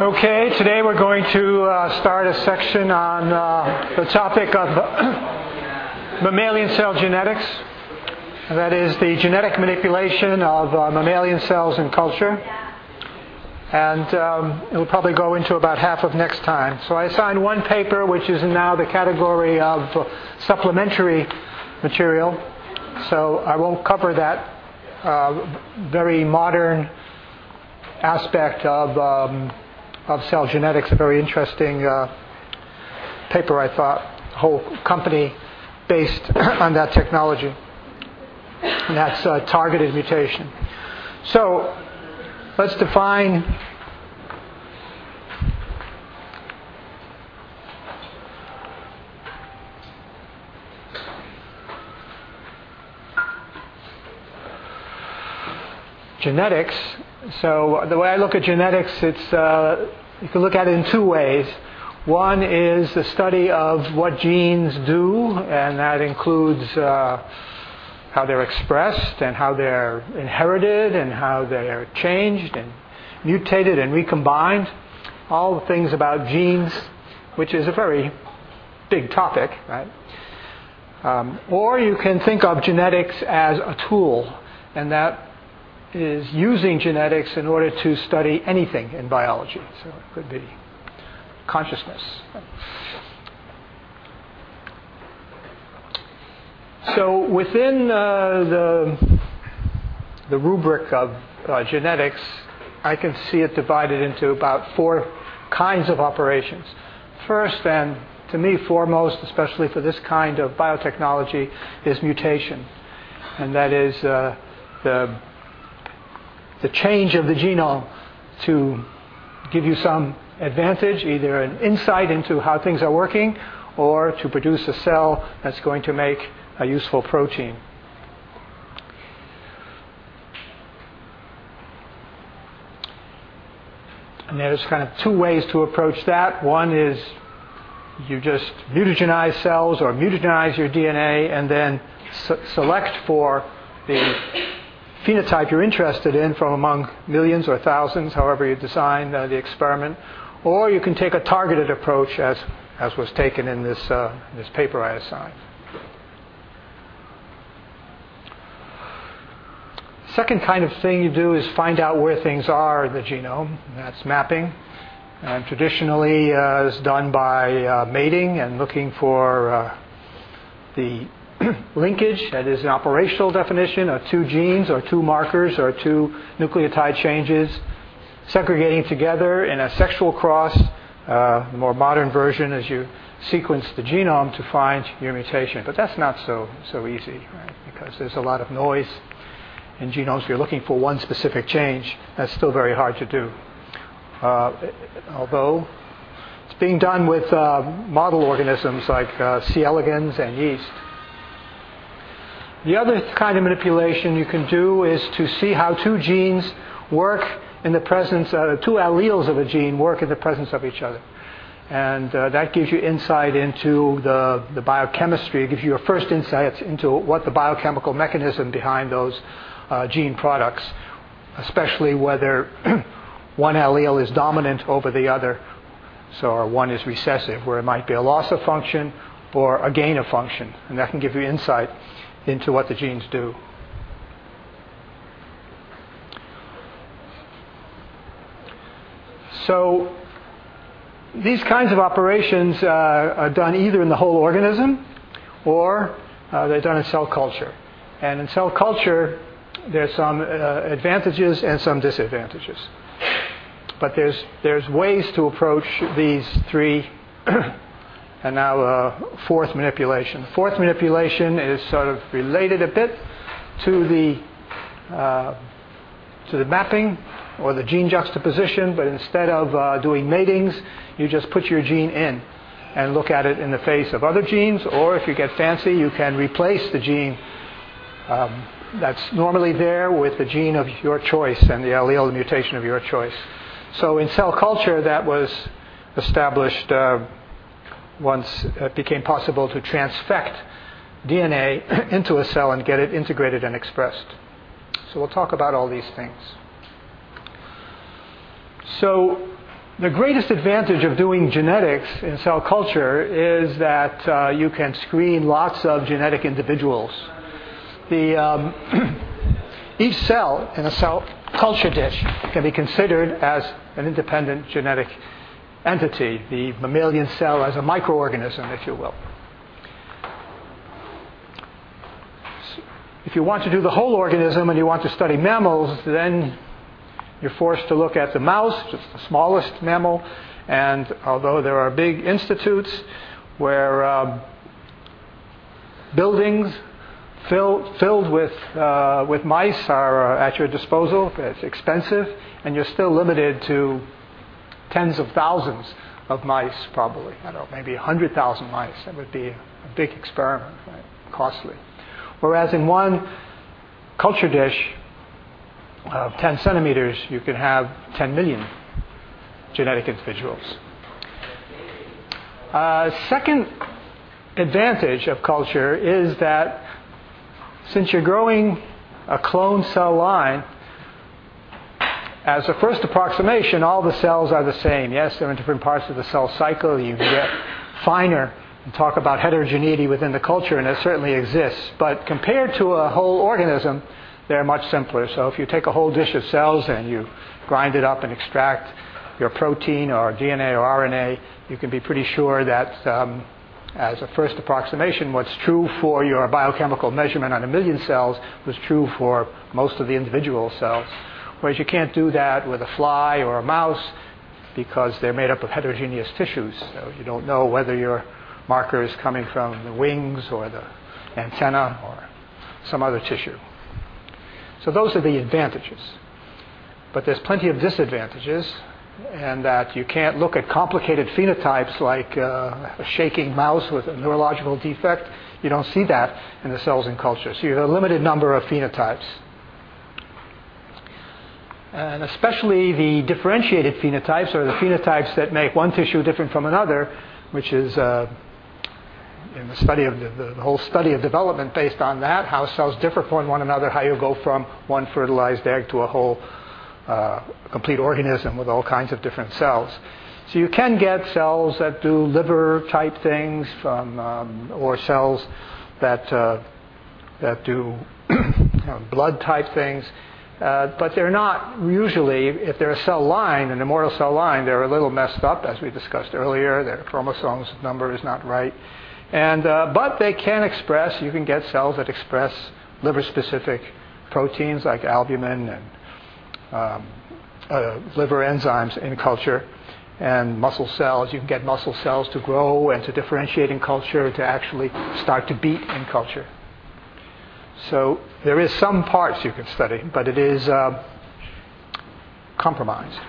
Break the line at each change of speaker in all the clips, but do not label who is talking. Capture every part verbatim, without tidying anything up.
Okay, today we're going to uh, start a section on uh, the topic of mammalian cell genetics. That is the genetic manipulation of uh, mammalian cells in culture. And um, it'll probably go into about half of next time. So I assigned one paper, which is now the category of uh, supplementary material. So I won't cover that uh, very modern aspect of um, of cell genetics. A very interesting uh, paper, I thought. A whole company based on that technology. And that's uh, targeted mutation. So let's define genetics. So the way I look at genetics, it's uh, you can look at it in two ways. One is the study of what genes do, and that includes uh, how they're expressed and how they're inherited and how they're changed and mutated and recombined. All the things about genes, which is a very big topic, right? Um, or you can think of genetics as a tool, and that is using genetics in order to study anything in biology. So it could be consciousness. So within uh, the the rubric of uh, genetics, I can see it divided into about four kinds of operations. First, and to me foremost, especially for this kind of biotechnology, is mutation, and that is uh, the the change of the genome to give you some advantage, either an insight into how things are working, or to produce a cell that's going to make a useful protein. And there's kind of two ways to approach that. One is you just mutagenize cells or mutagenize your D N A and then s- select for the phenotype you're interested in from among millions or thousands, however you design uh, the experiment. Or you can take a targeted approach, as as was taken in this uh, this paper I assigned. Second kind of thing you do is find out where things are in the genome. That's mapping. And traditionally uh, is done by uh, mating and looking for uh, the linkage, that is an operational definition of two genes or two markers or two nucleotide changes segregating together in a sexual cross. Uh, the more modern version is you sequence the genome to find your mutation. But that's not so so easy, right? Because there's a lot of noise in genomes. If you're looking for one specific change, that's still very hard to do. Uh, although it's being done with uh, model organisms like uh, C. elegans and yeast. The other kind of manipulation you can do is to see how two genes work in the presence, uh, two alleles of a gene work in the presence of each other. And uh, that gives you insight into the, the biochemistry. It gives you your first insights into what the biochemical mechanism behind those uh, gene products, especially whether one allele is dominant over the other, so or one is recessive, where it might be a loss of function or a gain of function. And that can give you insight into what the genes do. So these kinds of operations uh, are done either in the whole organism or uh, they're done in cell culture. And in cell culture, there's some uh, advantages and some disadvantages. But there's there's ways to approach these three. And now uh, fourth manipulation. Fourth manipulation is sort of related a bit to the uh, to the mapping or the gene juxtaposition, but instead of uh, doing matings, you just put your gene in and look at it in the face of other genes, or if you get fancy, you can replace the gene um, that's normally there with the gene of your choice and the allele, the mutation of your choice. So in cell culture, that was established uh, once it became possible to transfect D N A into a cell and get it integrated and expressed. So we'll talk about all these things. So the greatest advantage of doing genetics in cell culture is that uh, you can screen lots of genetic individuals. The, um, each cell in a cell culture dish can be considered as an independent genetic entity, the mammalian cell as a microorganism, if you will. If you want to do the whole organism and you want to study mammals, then you're forced to look at the mouse, just the smallest mammal, and although there are big institutes where um, buildings fill, filled with, uh, with mice are uh, at your disposal, it's expensive, and you're still limited to tens of thousands of mice, probably. I don't know, maybe one hundred thousand mice. That would be a big experiment, right? Costly. Whereas in one culture dish of ten centimeters, you can have ten million genetic individuals. Uh, second advantage of culture is that since you're growing a clone cell line, as a first approximation, all the cells are the same. Yes, they're in different parts of the cell cycle. You can get finer and talk about heterogeneity within the culture, and it certainly exists. But compared to a whole organism, they're much simpler. So if you take a whole dish of cells and you grind it up and extract your protein or D N A or R N A, you can be pretty sure that um, as a first approximation, what's true for your biochemical measurement on a million cells was true for most of the individual cells. Whereas you can't do that with a fly or a mouse because they're made up of heterogeneous tissues. So you don't know whether your marker is coming from the wings or the antenna or some other tissue. So those are the advantages. But there's plenty of disadvantages, and that you can't look at complicated phenotypes like uh, a shaking mouse with a neurological defect. You don't see that in the cells in culture. So you have a limited number of phenotypes. And especially the differentiated phenotypes, or the phenotypes that make one tissue different from another, which is uh, in the study of the, the whole study of development based on that, how cells differ from one another, how you go from one fertilized egg to a whole uh, complete organism with all kinds of different cells. So you can get cells that do liver type things from, um, or cells that uh, that do you know, blood type things. Uh, but they're not usually, if they're a cell line, an immortal cell line, they're a little messed up, as we discussed earlier. Their chromosomes number is not right. And, uh, but they can express, you can get cells that express liver-specific proteins like albumin and um, uh, liver enzymes in culture. And muscle cells, you can get muscle cells to grow and to differentiate in culture, to actually start to beat in culture. So there is some parts you can study, but it is uh, compromised.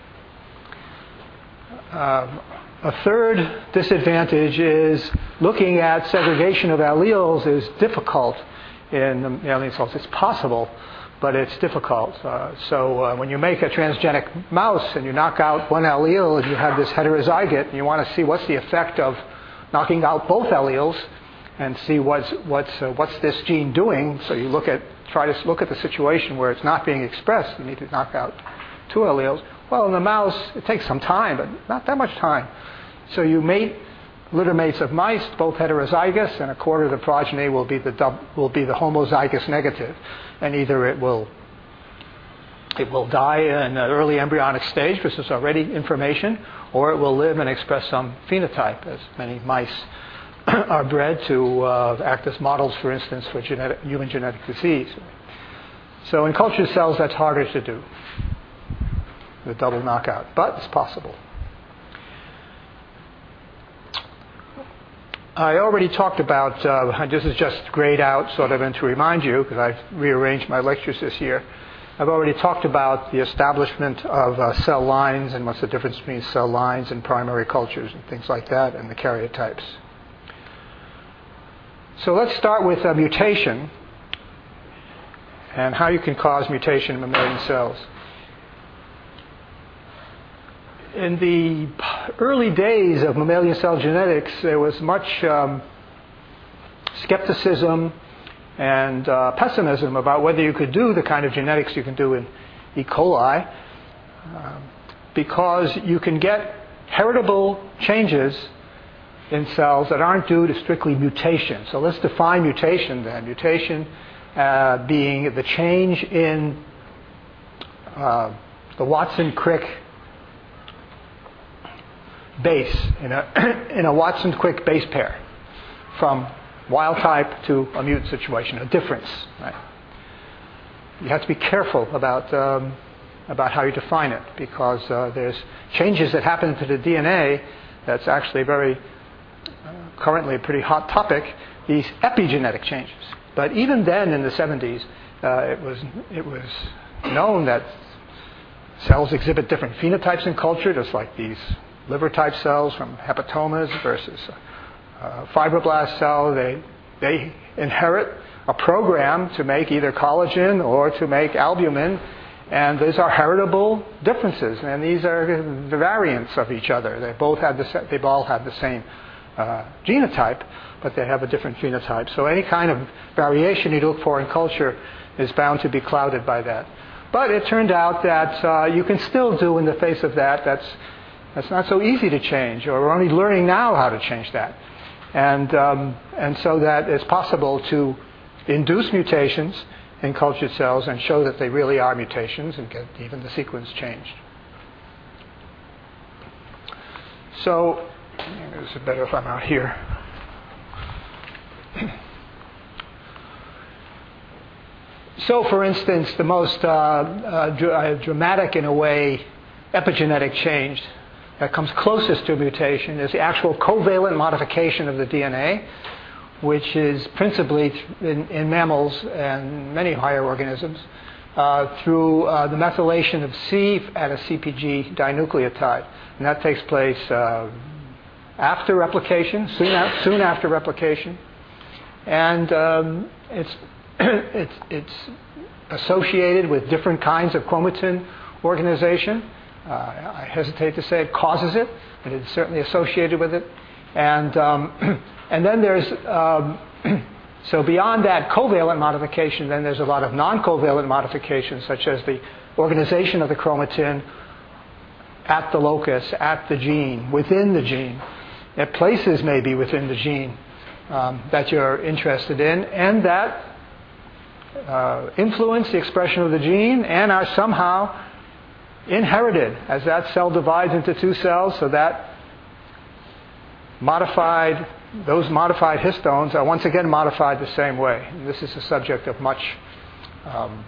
Um, a third disadvantage is looking at segregation of alleles is difficult in the mammalian cells. It's possible, but it's difficult. Uh, so uh, when you make a transgenic mouse and you knock out one allele and you have this heterozygote, and you want to see what's the effect of knocking out both alleles, and see what's what's uh, what's this gene doing. So you look at try to look at the situation where it's not being expressed. You need to knock out two alleles. Well, in the mouse, it takes some time, but not that much time. So you mate litter mates of mice, both heterozygous, and a quarter of the progeny will be the dub, will be the homozygous negative, and either it will it will die in an early embryonic stage, which is already information, or it will live and express some phenotype, as many mice are bred to uh, act as models, for instance, for genetic, human genetic disease. So in culture cells, that's harder to do, the double knockout, but it's possible. I already talked about, uh, this is just grayed out sort of, and to remind you, because I've rearranged my lectures this year, I've already talked about the establishment of uh, cell lines and what's the difference between cell lines and primary cultures and things like that, and the karyotypes. So let's start with uh, mutation and how you can cause mutation in mammalian cells. In the early days of mammalian cell genetics, there was much um, skepticism and uh, pessimism about whether you could do the kind of genetics you can do in E. coli. Um, because you can get heritable changes in cells that aren't due to strictly mutation. So let's define mutation then. Mutation uh, being the change in uh, the Watson-Crick base, in a, in a Watson-Crick base pair from wild type to a mutant situation, a difference. Right? You have to be careful about um, about how you define it, because uh, there's changes that happen to the D N A that's actually very uh, currently a pretty hot topic, these epigenetic changes. But even then in the seventies, uh, it was it was known that cells exhibit different phenotypes in culture, just like these liver type cells from hepatomas versus uh, fibroblast cell. They they inherit a program to make either collagen or to make albumin, and these are heritable differences, and these are the variants of each other. They both have the they've all had the same uh, genotype, but they have a different phenotype. So any kind of variation you look for in culture is bound to be clouded by that. But it turned out that uh, you can still do in the face of that. That's that's not so easy to change, or we're only learning now how to change that, and um, and so that it's possible to induce mutations in cultured cells and show that they really are mutations and get even the sequence changed. So, it's better if I'm out here. So, for instance, the most uh, uh, dr- uh, dramatic, in a way, epigenetic change that comes closest to a mutation is the actual covalent modification of the D N A, which is principally in, in mammals and many higher organisms uh, through uh, the methylation of C at a C P G dinucleotide. And that takes place uh, after replication, soon, af- soon after replication. And um, it's, it's, it's associated with different kinds of chromatin organization. Uh, I hesitate to say it causes it, but it's certainly associated with it. And um, And then there's, um, so beyond that covalent modification, then there's a lot of non-covalent modifications, such as the organization of the chromatin at the locus, at the gene, within the gene, at places maybe within the gene um, that you're interested in, and that uh, influence the expression of the gene and are somehow inherited as that cell divides into two cells, so that modified Those modified histones are once again modified the same way. And this is the subject of much um,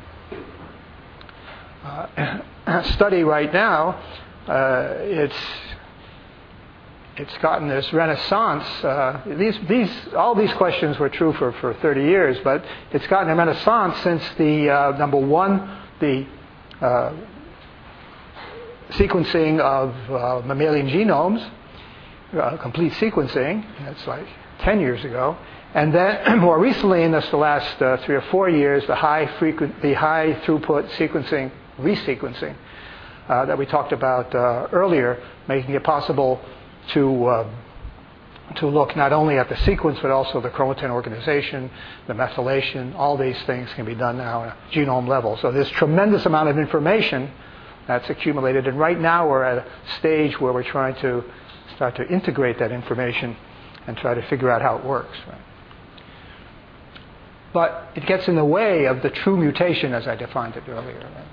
uh, study right now. Uh, it's it's gotten this renaissance. Uh, these these all these questions were true for, for thirty years, but it's gotten a renaissance since the uh, number one the uh, sequencing of uh, mammalian genomes. Uh, complete sequencing. That's like ten years ago, and then more recently, in this, the last uh, three or four years, the high frequent, the high throughput sequencing, resequencing uh, that we talked about uh, earlier, making it possible to uh, to look not only at the sequence but also the chromatin organization, the methylation. All these things can be done now at a genome level. So there's tremendous amount of information that's accumulated, and right now we're at a stage where we're trying to start to integrate that information and try to figure out how it works. Right? But it gets in the way of the true mutation as I defined it earlier. Right?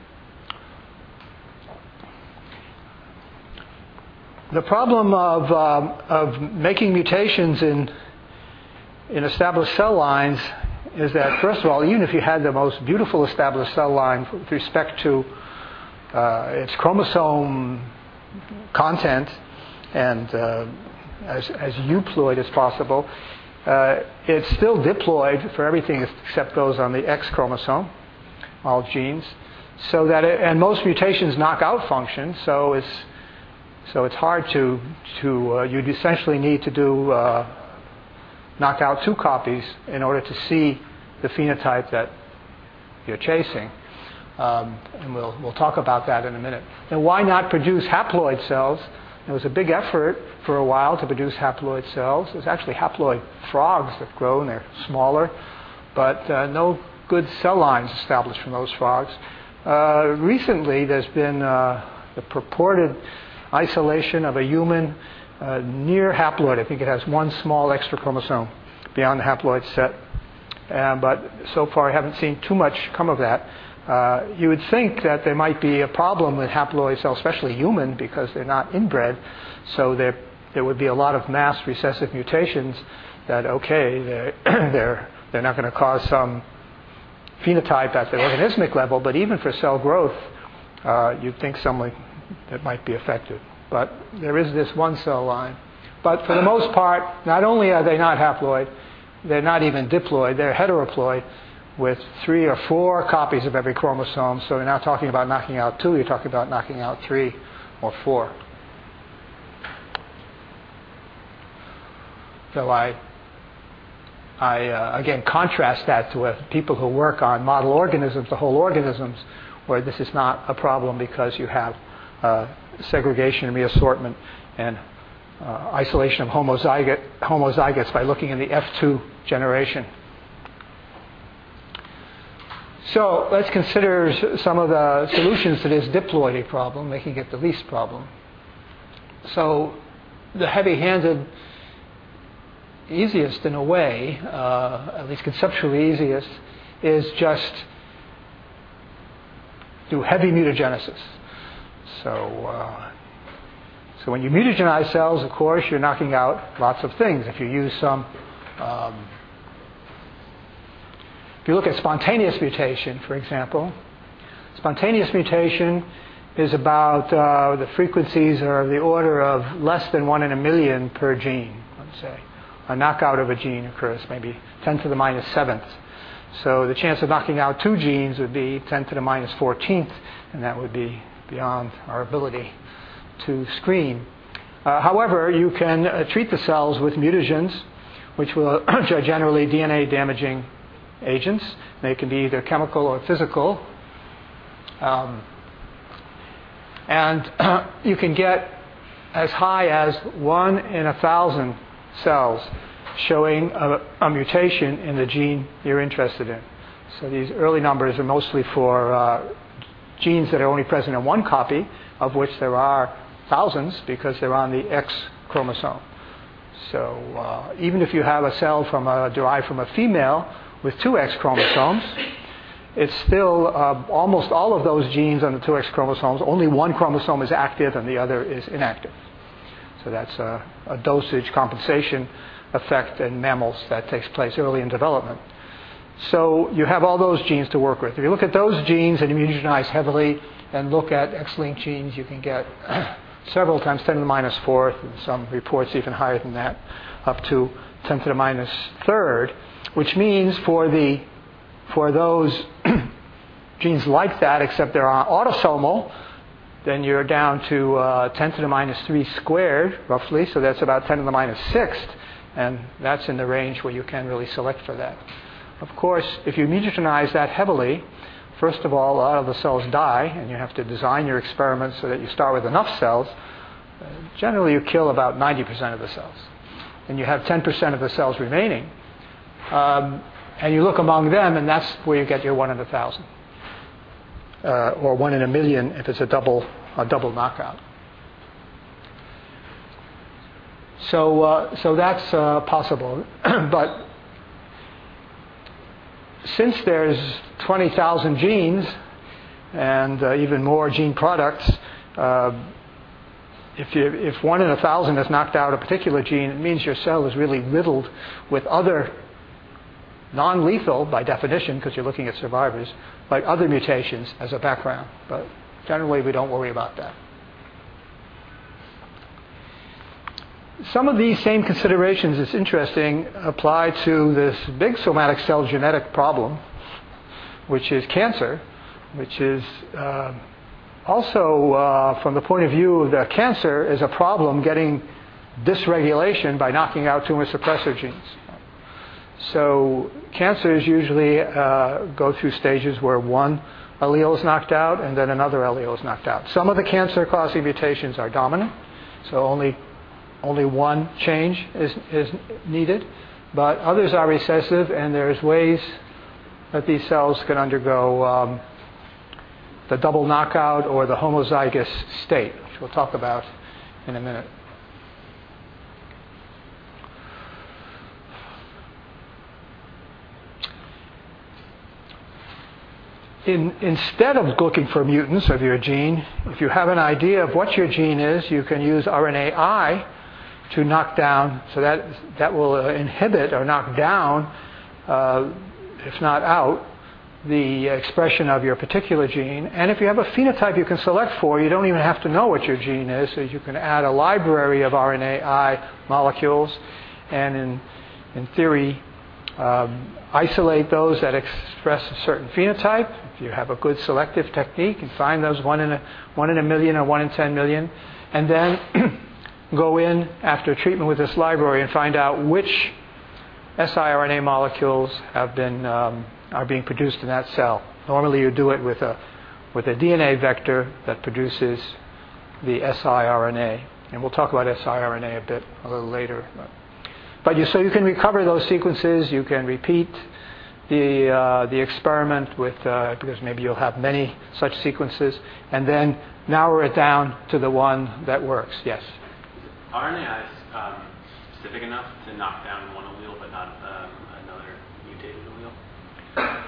The problem of, um, of making mutations in, in established cell lines is that, first of all, even if you had the most beautiful established cell line with respect to uh, its chromosome content, and uh, as, as euploid as possible, uh, it's still diploid for everything except those on the X chromosome, all genes. So that it, and most mutations knock out function, so it's so it's hard to to uh, you'd essentially need to do uh, knock out two copies in order to see the phenotype that you're chasing. Um, and we'll we'll talk about that in a minute. And why not produce haploid cells? There was a big effort for a while to produce haploid cells. There's actually haploid frogs that grow, and they're smaller, but uh, no good cell lines established from those frogs. Uh, recently, there's been uh, the purported isolation of a human uh, near haploid. I think it has one small extra chromosome beyond the haploid set. Uh, but so far I haven't seen too much come of that. Uh, you would think that there might be a problem with haploid cells, especially human, because they're not inbred. So there, there would be a lot of mass recessive mutations that, okay, they're, they're, they're not going to cause some phenotype at the organismic level, but even for cell growth, uh, you'd think something that might be affected. But there is this one cell line. But for the most part, not only are they not haploid, they're not even diploid, they're heteroploid with three or four copies of every chromosome. So you're not talking about knocking out two, you're talking about knocking out three or four. So I, I uh, again, contrast that to uh, people who work on model organisms, the whole organisms, where this is not a problem because you have uh, segregation and reassortment and uh, isolation of homozygote, homozygotes by looking in the F two generation. So let's consider some of the solutions to this diploidy problem, making it the least problem. So the heavy-handed, easiest in a way, uh, at least conceptually easiest, is just do heavy mutagenesis. So, uh, so when you mutagenize cells, of course, you're knocking out lots of things. If you use some, um, if you look at spontaneous mutation, for example, spontaneous mutation is about, uh, the frequencies are of the order of less than one in a million per gene, let's say. A knockout of a gene occurs maybe ten to the minus seventh. So the chance of knocking out two genes would be ten to the minus fourteenth, and that would be beyond our ability to screen. Uh, however, you can uh, treat the cells with mutagens, which will which are generally D N A damaging agents. They can be either chemical or physical. Um, and uh, you can get as high as one in a thousand cells showing a, a mutation in the gene you're interested in. So these early numbers are mostly for uh, genes that are only present in one copy, of which there are thousands because they're on the X chromosome. So uh, even if you have a cell from a, derived from a female with two X chromosomes, it's still uh, almost all of those genes on the two X chromosomes, only one chromosome is active and the other is inactive. So that's a, a dosage compensation effect in mammals that takes place early in development. So you have all those genes to work with. If you look at those genes and mutagenize heavily and look at X-linked genes, you can get several times ten to the minus fourth, and some reports even higher than that, up to ten to the minus third, which means for the for those genes like that, except they're autosomal, then you're down to uh, ten to the minus three squared, roughly, so that's about ten to the minus sixth, and that's in the range where you can really select for that. Of course, if you mutagenize that heavily, first of all, a lot of the cells die, and you have to design your experiments so that you start with enough cells. Uh, generally, you kill about ninety percent of the cells, and you have ten percent of the cells remaining. Um, and you look among them, and that's where you get your one in a thousand. Uh, or one in a million if it's a double a double knockout. So uh, so that's uh, possible, but since there's twenty thousand genes and uh, even more gene products, uh, if you, if one in a thousand has knocked out a particular gene, it means your cell is really riddled with other non-lethal, by definition, because you're looking at survivors, but other mutations as a background. But generally, we don't worry about that. Some of these same considerations, it's interesting, apply to this big somatic cell genetic problem, which is cancer, which is uh, also, uh, from the point of view of the cancer, is a problem getting dysregulation by knocking out tumor suppressor genes. So cancers usually uh, go through stages where one allele is knocked out and then another allele is knocked out. Some of the cancer-causing mutations are dominant, so only only one change is, is needed, but others are recessive, and there's ways that these cells can undergo um, the double knockout or the homozygous state, which we'll talk about in a minute. In, instead of looking for mutants of your gene, if you have an idea of what your gene is, you can use R N A I to knock down, so that, that will uh, inhibit or knock down, uh, if not out, the expression of your particular gene. And if you have a phenotype you can select for, you don't even have to know what your gene is, so you can add a library of R N A I molecules and in, in theory um, isolate those that express a certain phenotype. If you have a good selective technique, and find those one in a, one in a million or one in ten million, and then go in after treatment with this library and find out which siRNA molecules have been um, are being produced in that cell. Normally, you do it with a with a D N A vector that produces the siRNA, and we'll talk about siRNA a bit a little later. But, but you, so you can recover those sequences. You can repeat the uh, the experiment with uh, because maybe you'll have many such sequences, and then narrow it down to the one that works. Yes.
R N A I is um, specific enough to knock down one allele but not um, another mutated allele?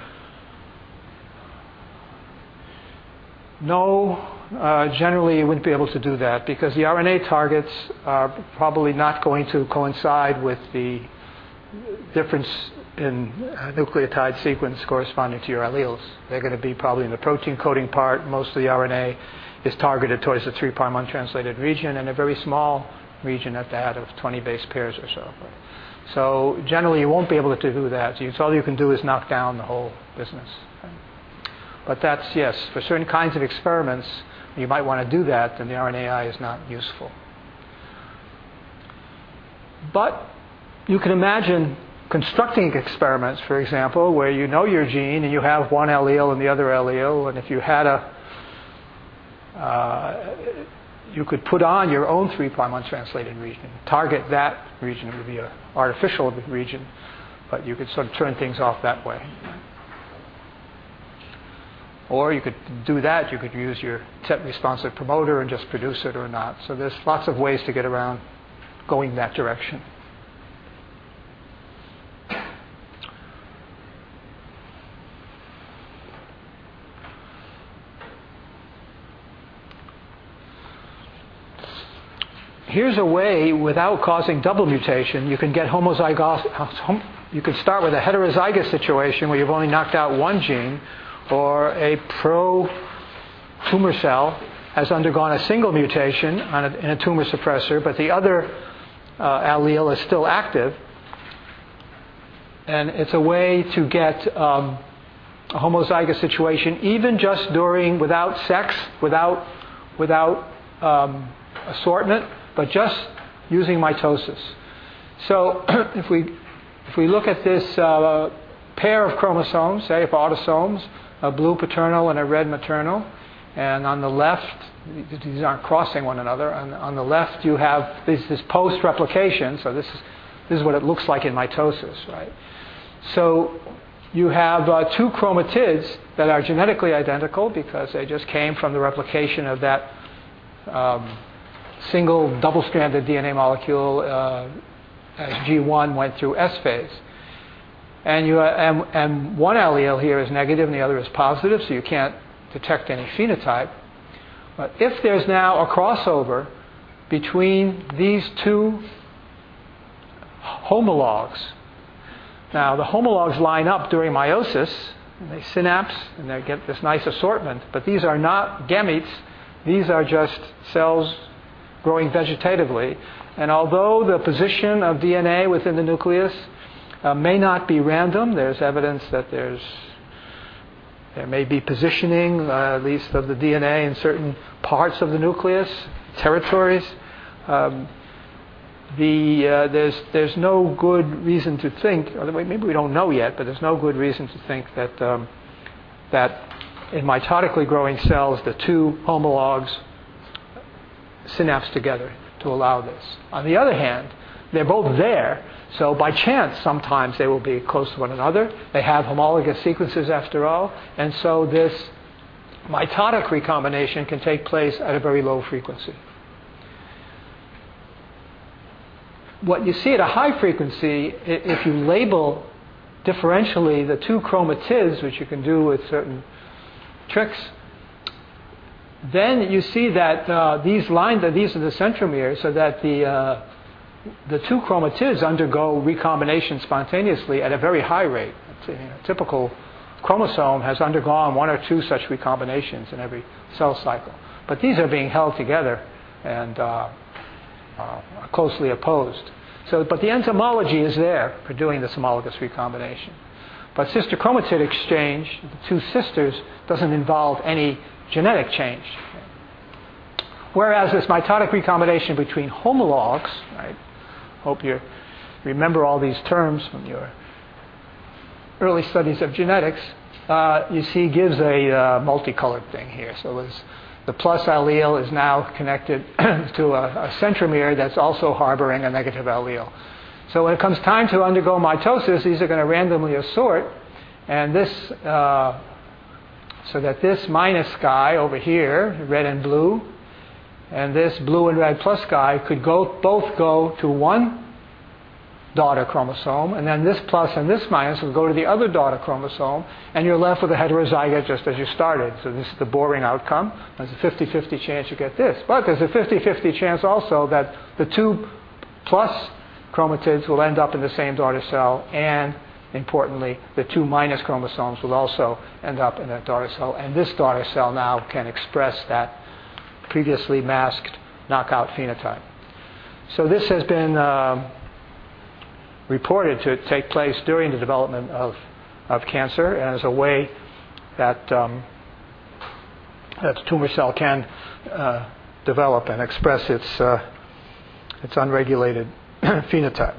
No, uh, generally you wouldn't be able to do that because the R N A targets are probably not going to coincide with the difference in uh, nucleotide sequence corresponding to your alleles. They're going to be probably in the protein coding part. Most of the R N A is targeted towards the three' untranslated region and a very small region at that of twenty base pairs or so. So generally you won't be able to do that. So all you can do is knock down the whole business. But that's, yes, for certain kinds of experiments, you might want to do that, then the R N A I is not useful. But you can imagine constructing experiments, for example, where you know your gene and you have one allele and the other allele, and if you had a, uh, you could put on your own three' untranslated region, target that region. It would be an artificial region, but you could sort of turn things off that way. Or you could do that, you could use your set responsive promoter and just produce it or not. So there's lots of ways to get around going that direction. Here's a way, without causing double mutation, you can get homozygous. You could start with a heterozygous situation where you've only knocked out one gene, or a pro-tumor cell has undergone a single mutation on a, in a tumor suppressor, but the other uh, allele is still active. And it's a way to get um, a homozygous situation, even just during, without sex, without, without um, assortment, but just using mitosis. So if we if we look at this uh, pair of chromosomes, say of autosomes, a blue paternal and a red maternal, and on the left, these aren't crossing one another. On, on the left, you have this, this post-replication. So this is this is what it looks like in mitosis, right? So you have uh, two chromatids that are genetically identical because they just came from the replication of that um, single double-stranded D N A molecule uh, as G one went through S phase. And, you, uh, and, and one allele here is negative and the other is positive, so you can't detect any phenotype. But if there's now a crossover between these two homologs, now the homologs line up during meiosis, and they synapse, and they get this nice assortment, but these are not gametes, these are just cells growing vegetatively. And although the position of D N A within the nucleus uh, may not be random, there's evidence that there's there may be positioning, uh, at least of the D N A in certain parts of the nucleus, territories. Um, the uh, there's there's no good reason to think, or maybe we don't know yet, but there's no good reason to think that um, that in mitotically growing cells the two homologs synapse together to allow this. On the other hand, they're both there, so by chance sometimes they will be close to one another. They have homologous sequences after all, and so this mitotic recombination can take place at a very low frequency. What you see at a high frequency, if you label differentially the two chromatids, which you can do with certain tricks, then you see that uh, these lines, these are the centromeres, so that the uh, the two chromatids undergo recombination spontaneously at a very high rate. You know, a typical chromosome has undergone one or two such recombinations in every cell cycle. But these are being held together and uh, uh, closely opposed. So, but the enzymology is there for doing this homologous recombination. But sister chromatid exchange, the two sisters, doesn't involve any genetic change. Whereas this mitotic recombination between homologs, right? Hope you remember all these terms from your early studies of genetics. Uh, you see, gives a uh, multicolored thing here. So there's, the plus allele is now connected to a, a centromere that's also harboring a negative allele. So when it comes time to undergo mitosis, these are going to randomly assort, and this, uh, so that this minus guy over here, red and blue, and this blue and red plus guy could go both go to one daughter chromosome, and then this plus and this minus will go to the other daughter chromosome, and you're left with a heterozygote just as you started. So this is the boring outcome. There's a fifty-fifty chance you get this. But there's a fifty-fifty chance also that the two plus chromatids will end up in the same daughter cell, and importantly, the two minus chromosomes will also end up in that daughter cell, and this daughter cell now can express that previously masked knockout phenotype. So this has been uh, reported to take place during the development of, of cancer as a way that, um, that the tumor cell can uh, develop and express its, uh, its unregulated phenotype.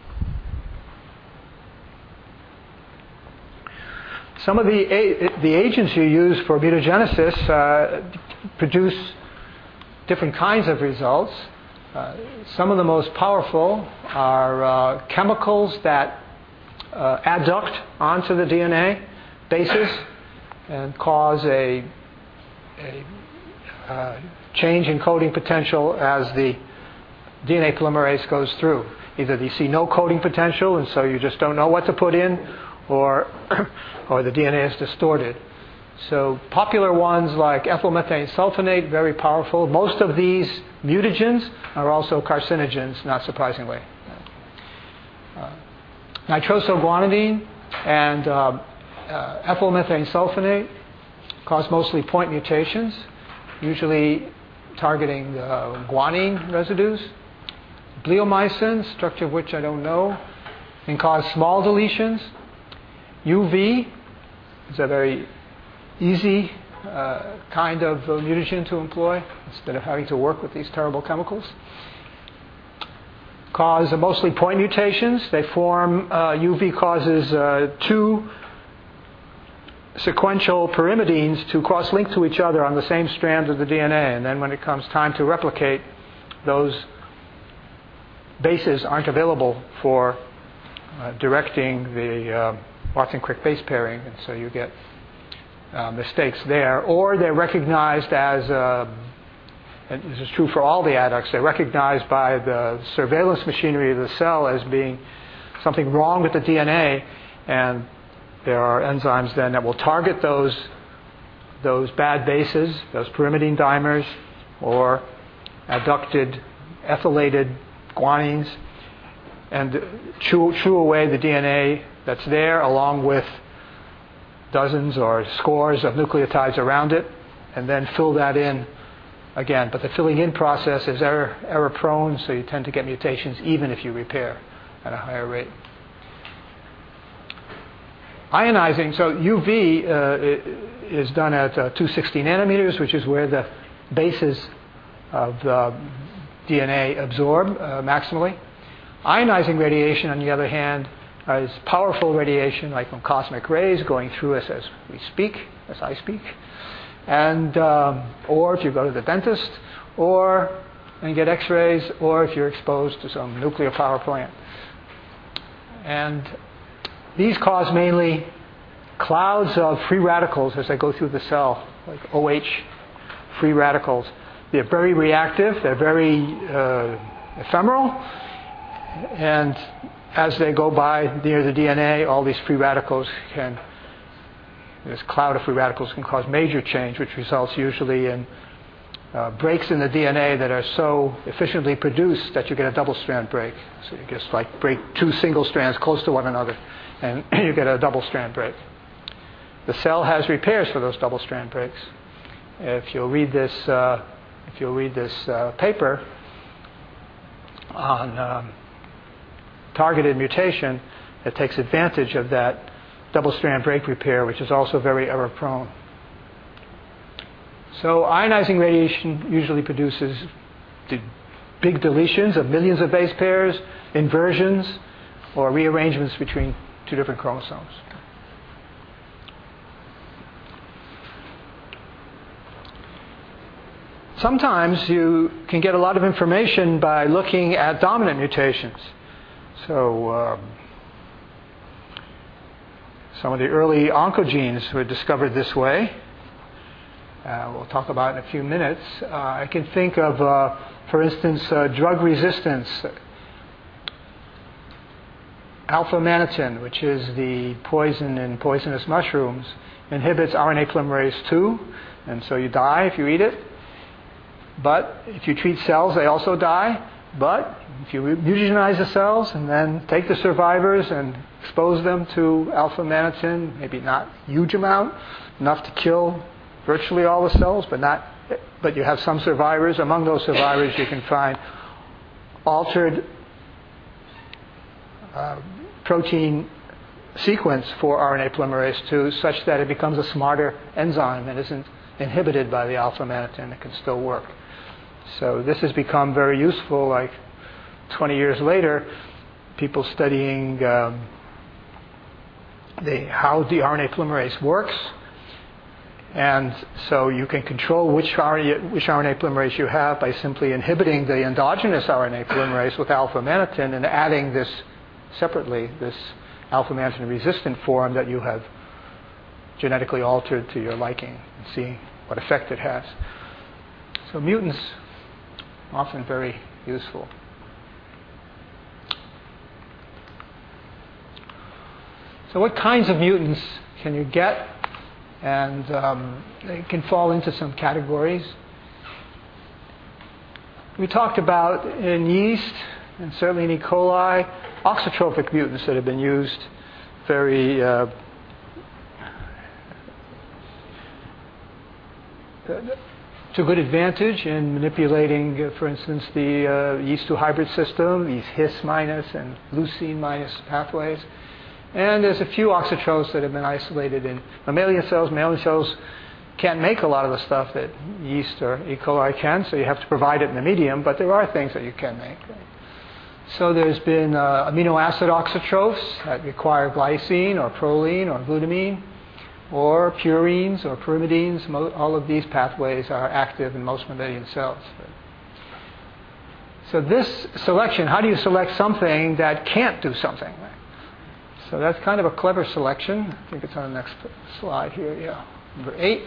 Some of the, a- the agents you use for mutagenesis uh, produce different kinds of results. Uh, some of the most powerful are uh, chemicals that uh, adduct onto the D N A bases and cause a, a uh, change in coding potential as the D N A polymerase goes through. Either you see no coding potential and so you just don't know what to put in, or, or the D N A is distorted. So popular ones like ethylmethane sulfonate, very powerful. Most of these mutagens are also carcinogens, not surprisingly. Uh, nitrosoguanidine and uh, uh, ethylmethane sulfonate cause mostly point mutations, usually targeting uh, guanine residues. Bleomycin, structure of which I don't know, can cause small deletions. U V is a very easy uh, kind of uh, mutagen to employ instead of having to work with these terrible chemicals. Cause uh, mostly point mutations. They form, uh, U V causes uh, two sequential pyrimidines to cross-link to each other on the same strand of the D N A, and then when it comes time to replicate, those bases aren't available for uh, directing the uh, Watson-Crick base pairing, and so you get Uh, mistakes there, or they're recognized as, uh, and this is true for all the adducts, they're recognized by the surveillance machinery of the cell as being something wrong with the D N A, and there are enzymes then that will target those, those bad bases, those pyrimidine dimers, or adducted ethylated guanines, and chew, chew away the D N A that's there along with dozens or scores of nucleotides around it, and then fill that in again. But the filling in process is error, error prone, so you tend to get mutations even if you repair at a higher rate. Ionizing, so U V uh, is done at uh, two hundred sixty nanometers, which is where the bases of the D N A absorb uh, maximally. Ionizing radiation, on the other hand, Uh, is powerful radiation, like from cosmic rays going through us as we speak, as I speak, and um, or if you go to the dentist, or and get X-rays, or if you're exposed to some nuclear power plant. And these cause mainly clouds of free radicals as they go through the cell like OH free radicals. They're very reactive, they're very uh, ephemeral, and as they go by near the D N A, all these free radicals can, this cloud of free radicals can cause major change, which results usually in uh, breaks in the D N A that are so efficiently produced that you get a double-strand break. So you just like break two single strands close to one another, and you get a double-strand break. The cell has repairs for those double-strand breaks. If you'll read this, uh, if you'll read this uh, paper on um, targeted mutation, it takes advantage of that double-strand break repair, which is also very error-prone. So ionizing radiation usually produces the big deletions of millions of base pairs, inversions, or rearrangements between two different chromosomes. Sometimes you can get a lot of information by looking at dominant mutations. So um, some of the early oncogenes were discovered this way. Uh, we'll talk about in a few minutes. Uh, I can think of, uh, for instance, uh, drug resistance. Alpha-mannitine, which is the poison in poisonous mushrooms, inhibits R N A polymerase two, and so you die if you eat it. But if you treat cells, they also die. But if you mutagenize the cells and then take the survivors and expose them to alpha-mannitine, maybe not a huge amount, enough to kill virtually all the cells, but not. But you have some survivors. Among those survivors, you can find altered uh, protein sequence for R N A polymerase two, such that it becomes a smarter enzyme and isn't inhibited by the alpha-mannitine. It can still work. So this has become very useful. Like twenty years later, people studying um, the, how the R N A polymerase works. And so you can control which R N A, which R N A polymerase you have by simply inhibiting the endogenous R N A polymerase with alpha-mannitine and adding this separately, this alpha-mannitine resistant form that you have genetically altered to your liking, and see what effect it has. So mutants, often very useful. So what kinds of mutants can you get? And um, they can fall into some categories. We talked about in yeast, and certainly in E. coli, auxotrophic mutants that have been used very uh, to good advantage in manipulating, uh, for instance, the uh, yeast two hybrid system, these His minus and leucine minus pathways. And there's a few auxotrophs that have been isolated in mammalian cells. Mammalian cells can't make a lot of the stuff that yeast or E. coli can, so you have to provide it in the medium, but there are things that you can make. So there's been uh, amino acid auxotrophs that require glycine or proline or glutamine, or purines or pyrimidines. All of these pathways are active in most mammalian cells. So this selection, how do you select something that can't do something? So that's kind of a clever selection. I think it's on the next slide here, yeah, number eight.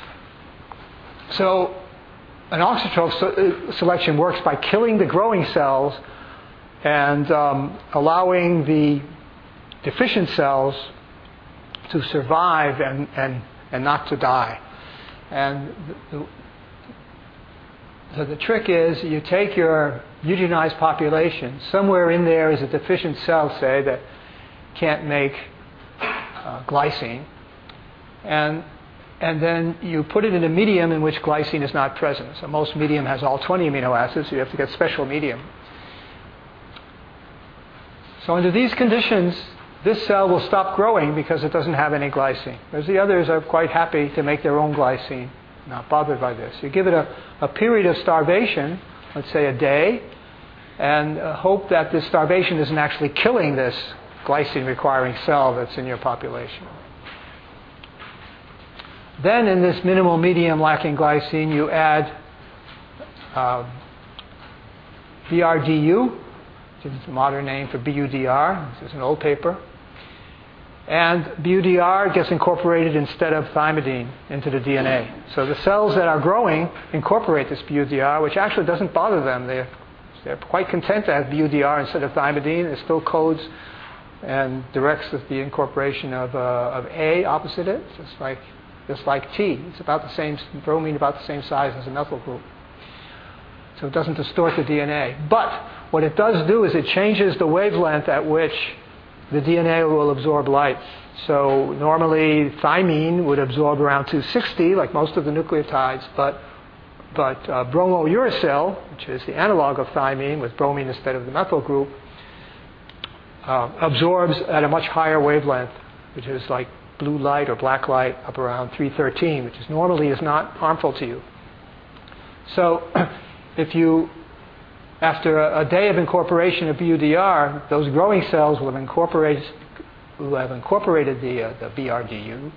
So an auxotroph selection works by killing the growing cells and um, allowing the deficient cells to survive and, and, and not to die. And the, the, so the trick is you take your mutagenized population, somewhere in there is a deficient cell, say, that can't make uh, glycine, and, and then you put it in a medium in which glycine is not present. So most medium has all twenty amino acids, so you have to get special medium. So under these conditions, this cell will stop growing because it doesn't have any glycine. Whereas the others are quite happy to make their own glycine, not bothered by this. You give it a, a period of starvation, let's say a day, and uh, hope that this starvation isn't actually killing this glycine-requiring cell that's in your population. Then in this minimal medium lacking glycine, you add uh, B R D U, which is the modern name for B U D R. This is an old paper. and B U D R gets incorporated instead of thymidine into the D N A. So the cells that are growing incorporate this B U D R, which actually doesn't bother them. They're, they're quite content to have B U D R instead of thymidine. It still codes and directs the incorporation of, uh, of A opposite it, just like, just like T. It's about the same, bromine about the same size as a methyl group. So it doesn't distort the D N A. But what it does do is it changes the wavelength at which the D N A will absorb light. So normally thymine would absorb around two sixty, like most of the nucleotides, but but uh, bromouracil, which is the analog of thymine with bromine instead of the methyl group, uh, absorbs at a much higher wavelength, which is like blue light or black light up around three thirteen, which is normally is not harmful to you. So if you After a, a day of incorporation of B U D R, those growing cells will have incorporated, will have incorporated the, uh, the B R D U.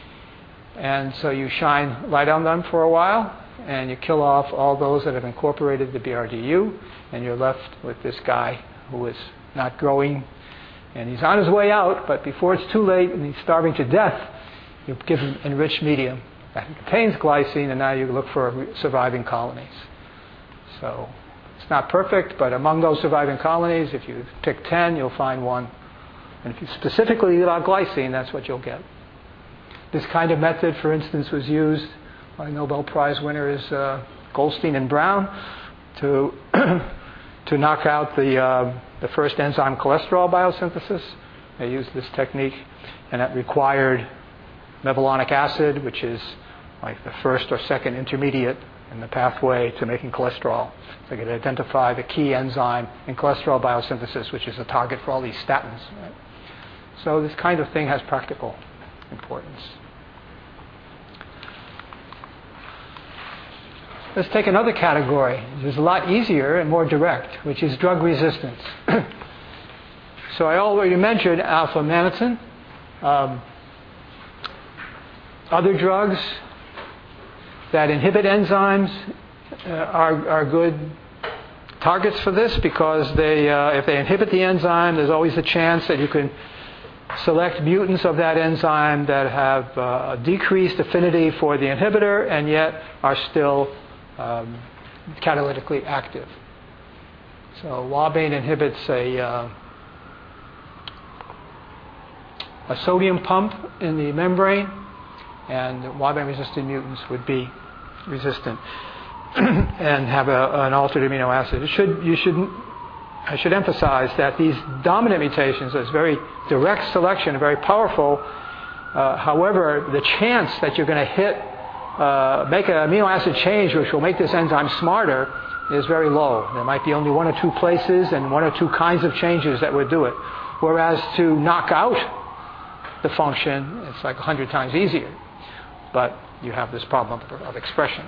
And so you shine light on them for a while, and you kill off all those that have incorporated the B R D U, and you're left with this guy who is not growing. And he's on his way out, but before it's too late and he's starving to death, you give him enriched medium that contains glycine, and now you look for surviving colonies. So it's not perfect, but among those surviving colonies, if you pick ten, you'll find one. And if you specifically leave out glycine, that's what you'll get. This kind of method, for instance, was used by Nobel Prize winners uh, Goldstein and Brown to to knock out the uh, the first enzyme cholesterol biosynthesis. They used this technique, and that required mevalonic acid, which is like the first or second intermediate in the pathway to making cholesterol. So they could identify the key enzyme in cholesterol biosynthesis, which is a target for all these statins. Right? So this kind of thing has practical importance. Let's take another category, which is a lot easier and more direct, which is drug resistance. So I already mentioned alpha-mannitine. Um, other drugs that inhibit enzymes uh, are, are good targets for this, because they, uh, if they inhibit the enzyme, there's always a chance that you can select mutants of that enzyme that have uh, a decreased affinity for the inhibitor and yet are still um, catalytically active. So Wabane inhibits a, uh, a sodium pump in the membrane, and Wabane-resistant mutants would be resistant and have a, an altered amino acid. It should, you should, I should emphasize that these dominant mutations is very direct selection, very powerful. Uh, however, the chance that you're going to hit, uh, make an amino acid change which will make this enzyme smarter is very low. There might be only one or two places and one or two kinds of changes that would do it. Whereas to knock out the function, it's like a hundred times easier. But you have this problem of expression.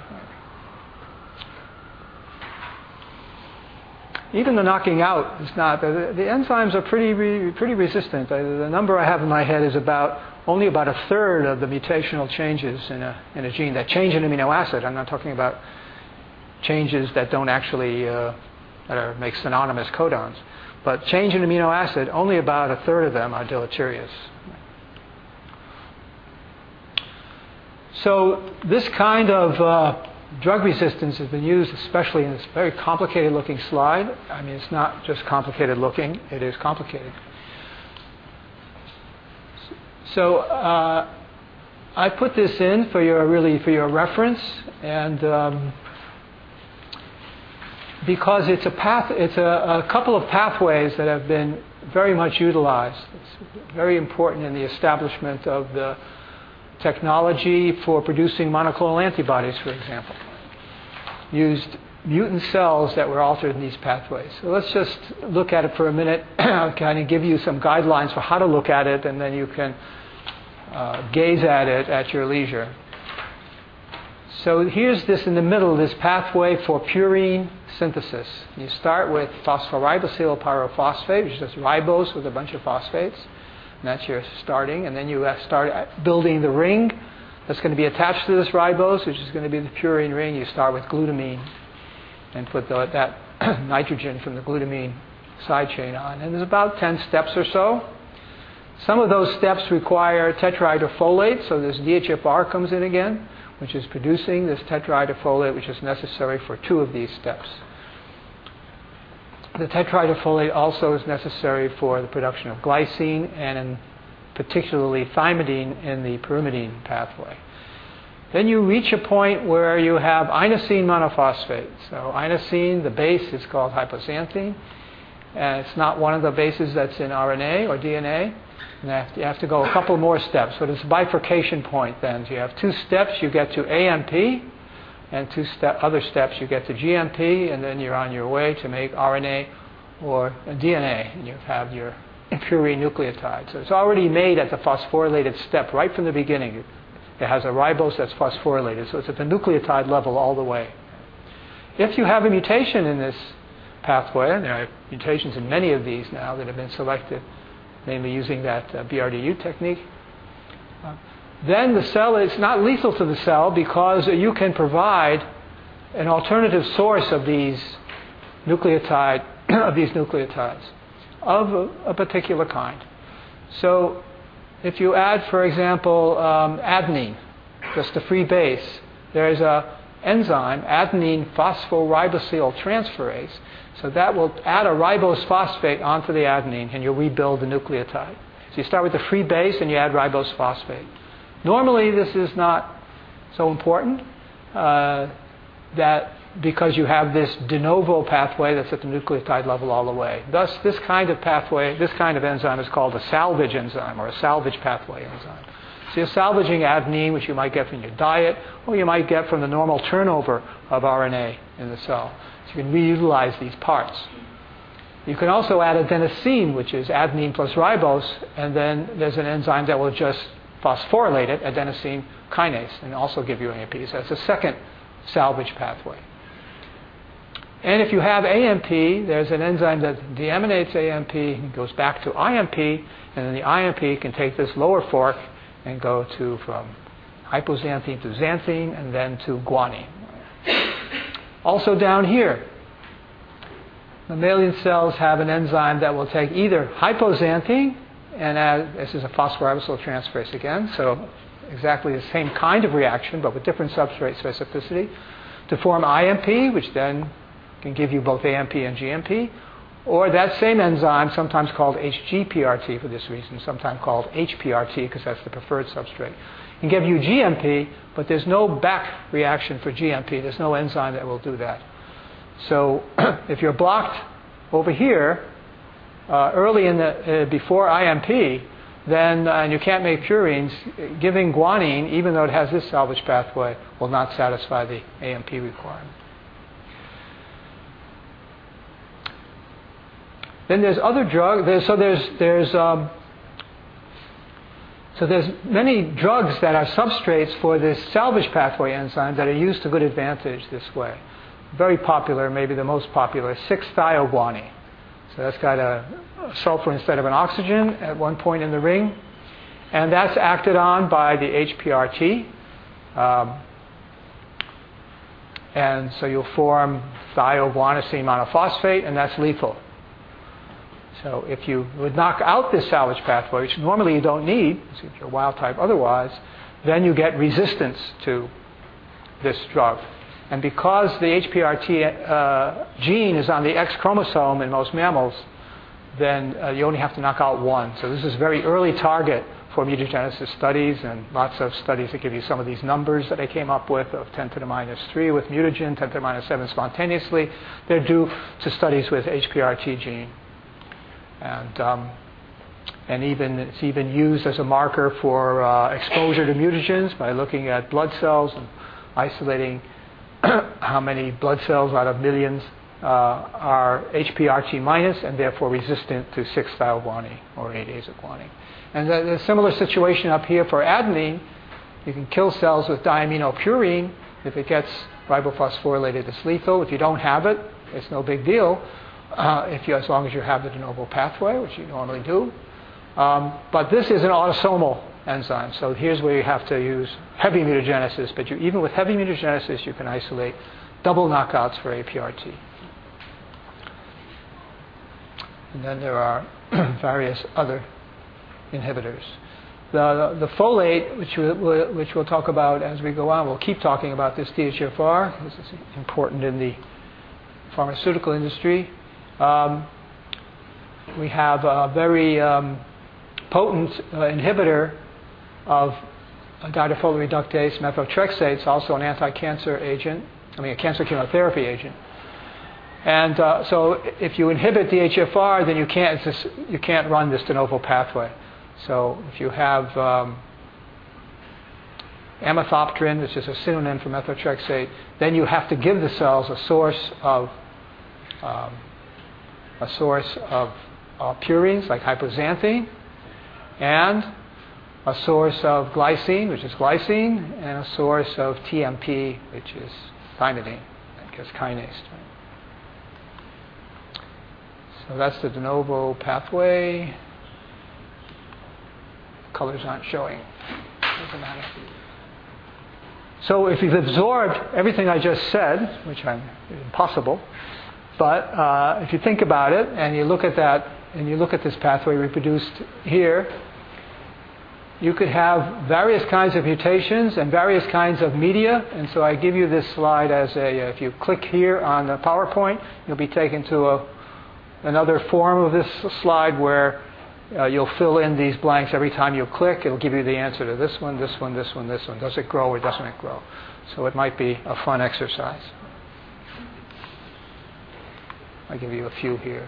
Even the knocking out is not. The, the enzymes are pretty re, pretty resistant. The, the number I have in my head is about only about a third of the mutational changes in a in a gene that change an amino acid. I'm not talking about changes that don't actually uh, that are make synonymous codons, but change in amino acid. Only about a third of them are deleterious. So this kind of uh, drug resistance has been used especially in this very complicated looking slide. I mean, it's not just complicated looking, it is complicated. So uh, I put this in for your really for your reference, and um, because it's a path, it's a, a couple of pathways that have been very much utilized. It's very important in the establishment of the technology for producing monoclonal antibodies, for example, used mutant cells that were altered in these pathways. So let's just look at it for a minute, kind of give you some guidelines for how to look at it, and then you can uh, gaze at it at your leisure. So here's this in the middle, this pathway for purine synthesis. You start with phosphoribosyl pyrophosphate, which is just ribose with a bunch of phosphates. And that's your starting, and then you start building the ring that's going to be attached to this ribose, which is going to be the purine ring. You start with glutamine and put the, that nitrogen from the glutamine side chain on. And there's about ten steps or so. Some of those steps require tetrahydrofolate, so this D H F R comes in again, which is producing this tetrahydrofolate, which is necessary for two of these steps. The tetrahydrofolate also is necessary for the production of glycine and in particularly thymidine in the pyrimidine pathway. Then you reach a point where you have inosine monophosphate. So inosine, the base, is called hypoxanthine. And it's not one of the bases that's in R N A or D N A. And you have to go a couple more steps. So there's a bifurcation point then. So you have two steps, you get to A M P, and two step, other steps, you get to G M P, and then you're on your way to make R N A or D N A, and you have your purine nucleotide. So it's already made at the phosphorylated step right from the beginning. It has a ribose that's phosphorylated, so it's at the nucleotide level all the way. If you have a mutation in this pathway, and there are mutations in many of these now that have been selected, mainly using that uh, B R D U technique, uh, then the cell is not lethal to the cell because you can provide an alternative source of these nucleotide of these nucleotides of a, a particular kind. So if you add, for example, um, adenine, just a free base, there's a enzyme, adenine phosphorybosyl transferase, so that will add a ribose phosphate onto the adenine and you'll rebuild the nucleotide. So you start with the free base and you add ribose phosphate. Normally this is not so important uh, that because you have this de novo pathway that's at the nucleotide level all the way. Thus, this kind of pathway, this kind of enzyme is called a salvage enzyme or a salvage pathway enzyme. So you're salvaging adenine, which you might get from your diet, or you might get from the normal turnover of R N A in the cell. So you can reutilize these parts. You can also add adenosine, which is adenine plus ribose, and then there's an enzyme that will just phosphorylate it, adenosine kinase, and also give you A M P. So that's a second salvage pathway. And if you have A M P, there's an enzyme that deaminates A M P and goes back to I M P, and then the I M P can take this lower fork and go to from hypoxanthine to xanthine and then to guanine. Also down here, mammalian cells have an enzyme that will take either hypoxanthine, and add, this is a phosphorybosyl transferase again, so exactly the same kind of reaction but with different substrate specificity, to form I M P, which then can give you both A M P and G M P, or that same enzyme, sometimes called H G P R T for this reason, sometimes called H P R T because that's the preferred substrate, can give you G M P, but there's no back reaction for G M P. There's no enzyme that will do that. So if you're blocked over here uh, early in the uh, before I M P, then uh, and you can't make purines, giving guanine, even though it has this salvage pathway, will not satisfy the A M P requirement. Then there's other drugs. There's, so there's there's um, so there's many drugs that are substrates for this salvage pathway enzyme that are used to good advantage this way. Very popular, maybe the most popular, six thioguanine. So that's got a sulfur instead of an oxygen at one point in the ring, and that's acted on by the H P R T. Um, and so you'll form thioguanosine monophosphate, and that's lethal. So if you would knock out this salvage pathway, which normally you don't need, if you're wild type otherwise, then you get resistance to this drug. And because the H P R T uh, gene is on the X chromosome in most mammals, then uh, you only have to knock out one. So this is a very early target for mutagenesis studies, and lots of studies that give you some of these numbers that I came up with of ten to the minus three with mutagen, ten to the minus seven spontaneously. They're due to studies with H P R T gene. And, um, and even it's even used as a marker for uh, exposure to mutagens by looking at blood cells and isolating how many blood cells out of millions uh, are H P R T minus and therefore resistant to six thioguanine or eight azoguanine. And the, the similar situation up here for adenine. You can kill cells with diaminopurine. If it gets ribophosphorylated, it's lethal. If you don't have it, it's no big deal. Uh, if you, as long as you have the de novo pathway, which you normally do. Um, but this is an autosomal enzyme, so here's where you have to use heavy mutagenesis, but you, even with heavy mutagenesis, you can isolate double knockouts for A P R T. And then there are various other inhibitors. The, the folate, which, we, which we'll talk about as we go on, we'll keep talking about this T H F R. This is important in the pharmaceutical industry. Um, we have a very um, potent uh, inhibitor of diethyl reductase, methotrexate. It's also an anti-cancer agent, I mean a cancer chemotherapy agent. And uh, so if you inhibit D H F R, then you can't, it's just, you can't run this de novo pathway. So if you have um, amitriptyline, which is a synonym for methotrexate, then you have to give the cells a source of um, a source of uh, purines like hypoxanthine, and a source of glycine, which is glycine, and a source of T M P, which is thymidine, I guess kinase. Right? So that's the de novo pathway. Colors aren't showing. Doesn't matter. So if you've absorbed everything I just said, which I'm impossible, but uh, if you think about it and you look at that and you look at this pathway reproduced here, you could have various kinds of mutations and various kinds of media. And so I give you this slide as a, if you click here on the PowerPoint, you'll be taken to a, another form of this slide where uh, you'll fill in these blanks every time you click. It'll give you the answer to this one, this one, this one, this one. Does it grow or doesn't it grow? So it might be a fun exercise. I'll give you a few here.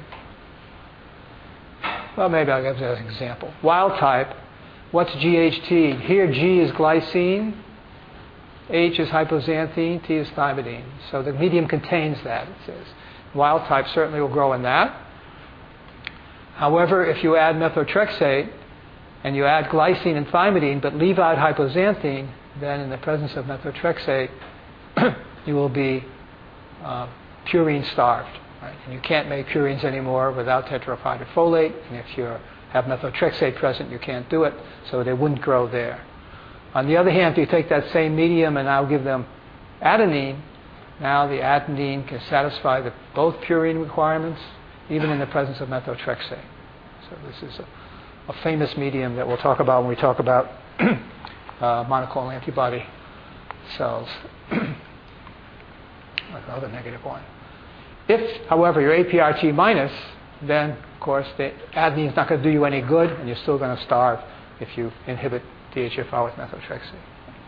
Well, maybe I'll give you an example. Wild type. What's G H T? Here G is glycine, H is hypoxanthine, T is thymidine. So the medium contains that, it says. Wild type certainly will grow in that. However, if you add methotrexate and you add glycine and thymidine but leave out hypoxanthine, then in the presence of methotrexate you will be uh, purine starved. Right? And you can't make purines anymore without tetrahydrofolate, and if you have methotrexate present, you can't do it, so they wouldn't grow there. On the other hand, if you take that same medium and now give them adenine, now the adenine can satisfy the, both purine requirements, even in the presence of methotrexate. So this is a, a famous medium that we'll talk about when we talk about uh, monoclonal antibody cells. Another negative one. If, however, you're A P R T minus, then, of course, the adenine is not going to do you any good, and you're still going to starve if you inhibit D H F R with methotrexate.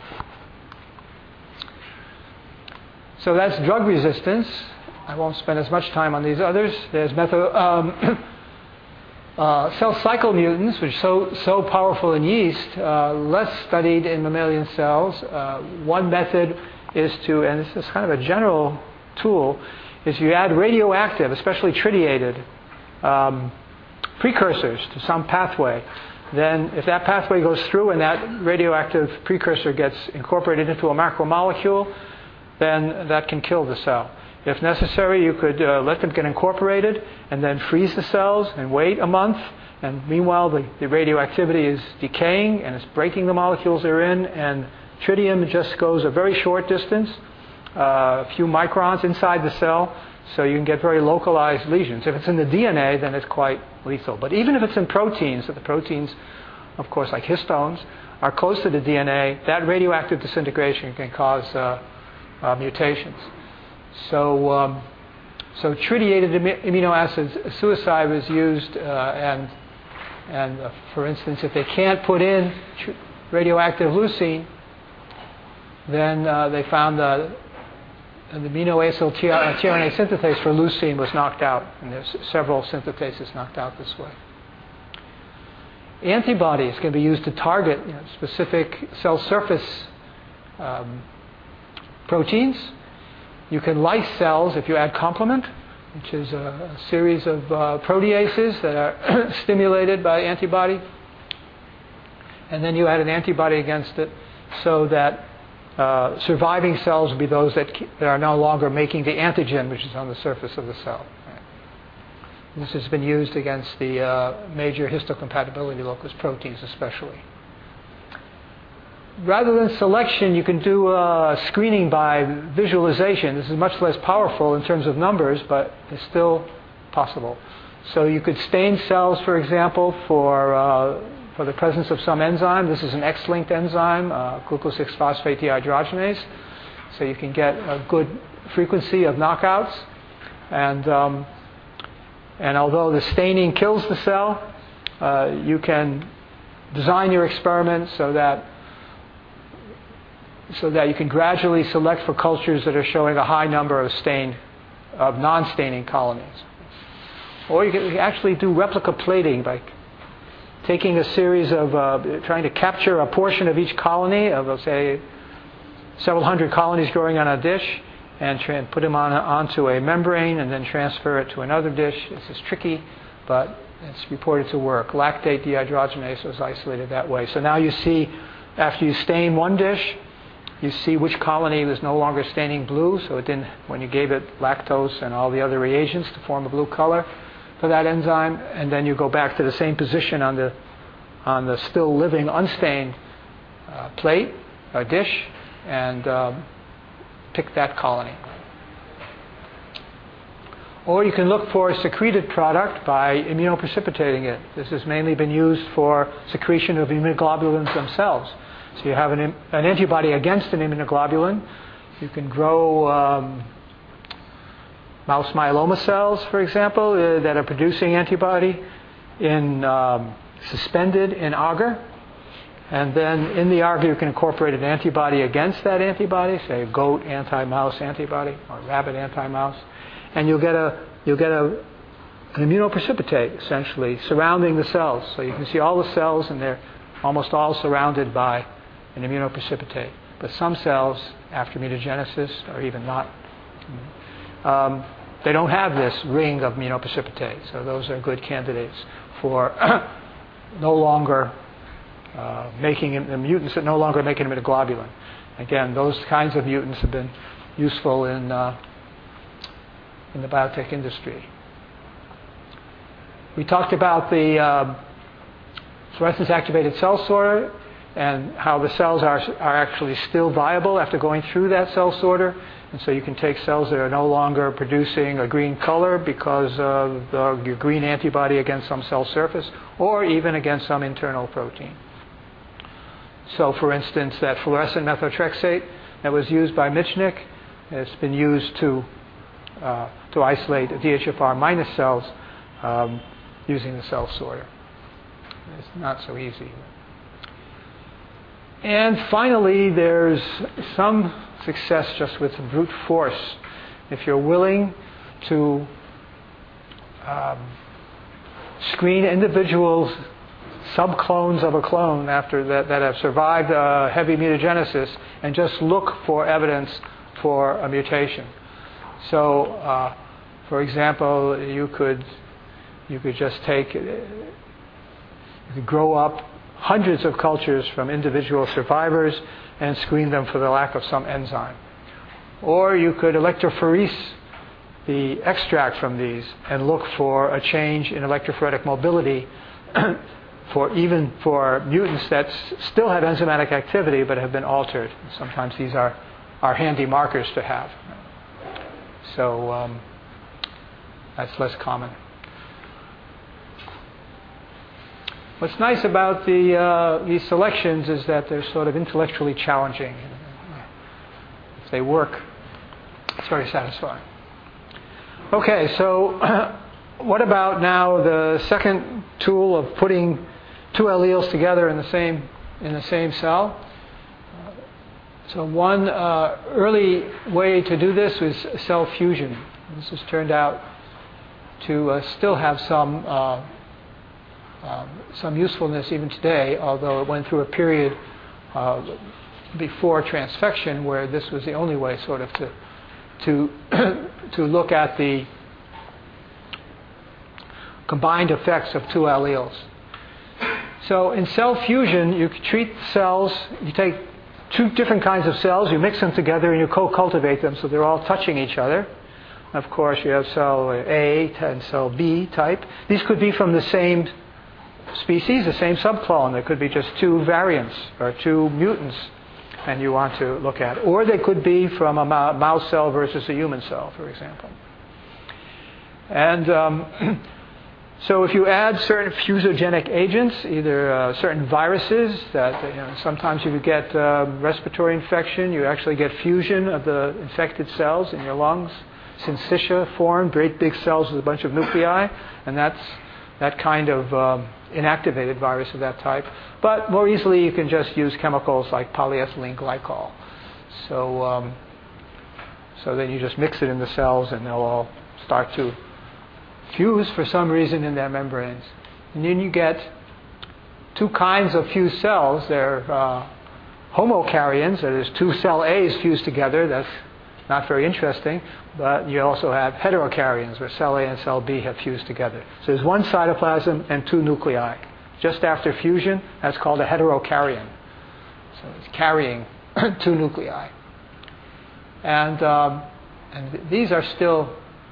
So that's drug resistance. I won't spend as much time on these others. There's metho, um, uh, cell cycle mutants, which are so, so powerful in yeast, uh, less studied in mammalian cells. Uh, one method is to, and this is kind of a general tool, is you add radioactive, especially tritiated, um, precursors to some pathway. Then if that pathway goes through and that radioactive precursor gets incorporated into a macromolecule, then that can kill the cell. If necessary, you could uh, let them get incorporated and then freeze the cells and wait a month. And meanwhile, the, the radioactivity is decaying and it's breaking the molecules they're in, and tritium just goes a very short distance, uh, a few microns inside the cell, so you can get very localized lesions. If it's in the D N A, then it's quite lethal. But even if it's in proteins, so the proteins, of course, like histones, are close to the D N A, that radioactive disintegration can cause uh, uh, mutations. So, um, so tritiated amino acids suicide was used, uh, and and uh, for instance, if they can't put in tr- radioactive leucine, then uh, they found the the amino acyl tRNA synthetase for leucine was knocked out, and there's several synthetases knocked out this way. Antibodies can be used to target you know, specific cell surface um, proteins. You can lyse cells if you add complement, which is a, a series of uh, proteases that are stimulated by antibody. And then you add an antibody against it so that uh, surviving cells will be those that, that are no longer making the antigen, which is on the surface of the cell. Right. This has been used against the uh, major histocompatibility locus proteins especially. Rather than selection, you can do uh, screening by visualization. This is much less powerful in terms of numbers, but it's still possible. So you could stain cells, for example, for uh, for the presence of some enzyme. This is an X-linked enzyme, uh, glucose six phosphate dehydrogenase. So you can get a good frequency of knockouts. And, um, and although the staining kills the cell, uh, you can design your experiment so that so that you can gradually select for cultures that are showing a high number of stained, of non-staining colonies. Or you can actually do replica plating by taking a series of, uh, trying to capture a portion of each colony, of, let's say, several hundred colonies growing on a dish, and, tra- and put them on a, onto a membrane and then transfer it to another dish. This is tricky, but it's reported to work. Lactate dehydrogenase was isolated that way. So now you see, after you stain one dish, you see which colony was no longer staining blue, so it didn't, when you gave it lactose and all the other reagents to form a blue color for that enzyme, and then you go back to the same position on the on the still living unstained uh, plate or dish and um, pick that colony. Or you can look for a secreted product by immunoprecipitating it. This has mainly been used for secretion of immunoglobulins themselves. So you have an, an antibody against an immunoglobulin. You can grow um, mouse myeloma cells, for example, uh, that are producing antibody in um, suspended in agar. And then in the agar you can incorporate an antibody against that antibody, say a goat anti-mouse antibody or rabbit anti-mouse, and you'll get a you'll get a an immunoprecipitate essentially surrounding the cells. So you can see all the cells, and they're almost all surrounded by an immunoprecipitate. But some cells, after mutagenesis, or even not, um, they don't have this ring of immunoprecipitate. So those are good candidates for no longer uh, making the mutants that no longer make an immunoglobulin. Again, those kinds of mutants have been useful in uh, in the biotech industry. We talked about the uh, fluorescence activated cell sorter and how the cells are, are actually still viable after going through that cell sorter. And so you can take cells that are no longer producing a green color because of the, your green antibody against some cell surface or even against some internal protein. So for instance, that fluorescent methotrexate that was used by Michnik, it's been used to, uh, to isolate D H F R minus cells um, using the cell sorter. It's not so easy. And finally, there's some success just with brute force. If you're willing to um, screen individual subclones of a clone after that, that have survived uh, heavy mutagenesis and just look for evidence for a mutation. So, uh, for example, you could you could just take you could grow up hundreds of cultures from individual survivors and screen them for the lack of some enzyme. Or you could electrophorese the extract from these and look for a change in electrophoretic mobility for even for mutants that s- still have enzymatic activity but have been altered. Sometimes these are, are handy markers to have. So um, that's less common. What's nice about the, uh, these selections is that they're sort of intellectually challenging. If they work, it's very satisfying. Okay, so what about now the second tool of putting two alleles together in the same in the same cell? So one uh, early way to do this was cell fusion. This has turned out to uh, still have some uh, Um, some usefulness even today, although it went through a period uh, before transfection where this was the only way sort of to to to look at the combined effects of two alleles. So in cell fusion, you treat cells, you take two different kinds of cells, you mix them together and you co-cultivate them so they're all touching each other. Of course, you have cell A and cell B type. These could be from the same species, the same subclone. There could be just two variants or two mutants and you want to look at. Or they could be from a mouse cell versus a human cell, for example. And um, So if you add certain fusogenic agents, either uh, certain viruses that, you know, sometimes if you get uh, respiratory infection, you actually get fusion of the infected cells in your lungs. Syncytia form, great big cells with a bunch of nuclei, and that's that kind of um, inactivated virus of that type. But more easily, you can just use chemicals like polyethylene glycol. So, um, so then you just mix it in the cells, and they'll all start to fuse for some reason in their membranes. And then you get two kinds of fused cells. They're uh, homokaryons, that is, two cell A's fused together. That's not very interesting. But you also have heterokaryons, where cell A and cell B have fused together. So there's one cytoplasm and two nuclei. Just after fusion, that's called a heterokaryon. So it's carrying two nuclei. And, um, and th- these are still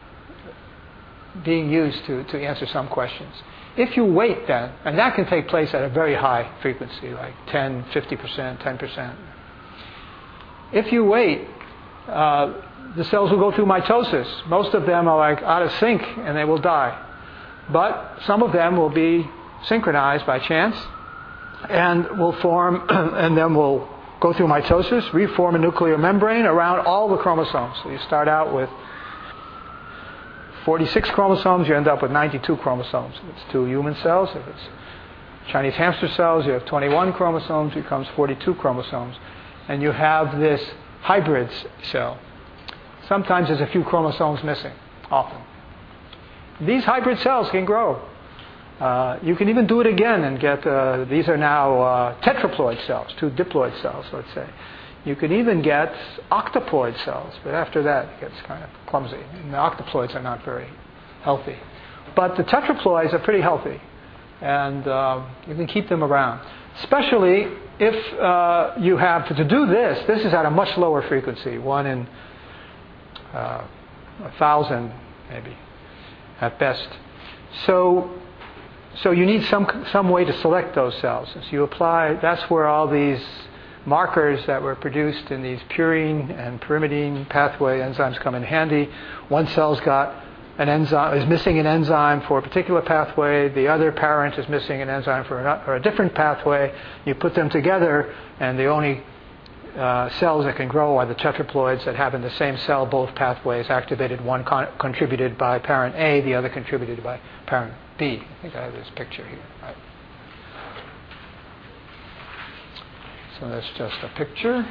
being used to, to answer some questions. If you wait then, and that can take place at a very high frequency, like ten, fifty percent, ten percent. If you wait, uh, the cells will go through mitosis. Most of them are like out of sync and they will die. But some of them will be synchronized by chance and will form, and then will go through mitosis, reform a nuclear membrane around all the chromosomes. So you start out with forty-six chromosomes, you end up with ninety-two chromosomes. If it's two human cells. If it's Chinese hamster cells, you have twenty-one chromosomes, it becomes forty-two chromosomes. And you have this hybrid cell. Sometimes there's a few chromosomes missing, often. These hybrid cells can grow. Uh, you can even do it again and get, uh, these are now uh, tetraploid cells, two diploid cells, let's say. You can even get octoploid cells, but after that it gets kind of clumsy. And the octoploids are not very healthy. But the tetraploids are pretty healthy, and uh, you can keep them around. Especially if uh, you have to, to do this, this is at a much lower frequency, one in uh, a thousand maybe, at best. So So you need some some way to select those cells. So you apply, that's where all these markers that were produced in these purine and pyrimidine pathway enzymes come in handy. One cell's got an enzyme, is missing an enzyme for a particular pathway. The other parent is missing an enzyme for a, for a different pathway. You put them together, and the only uh, cells that can grow are the tetraploids that have in the same cell both pathways activated, one con- contributed by parent A, the other contributed by parent B. I think I have this picture here. Right. So that's just a picture.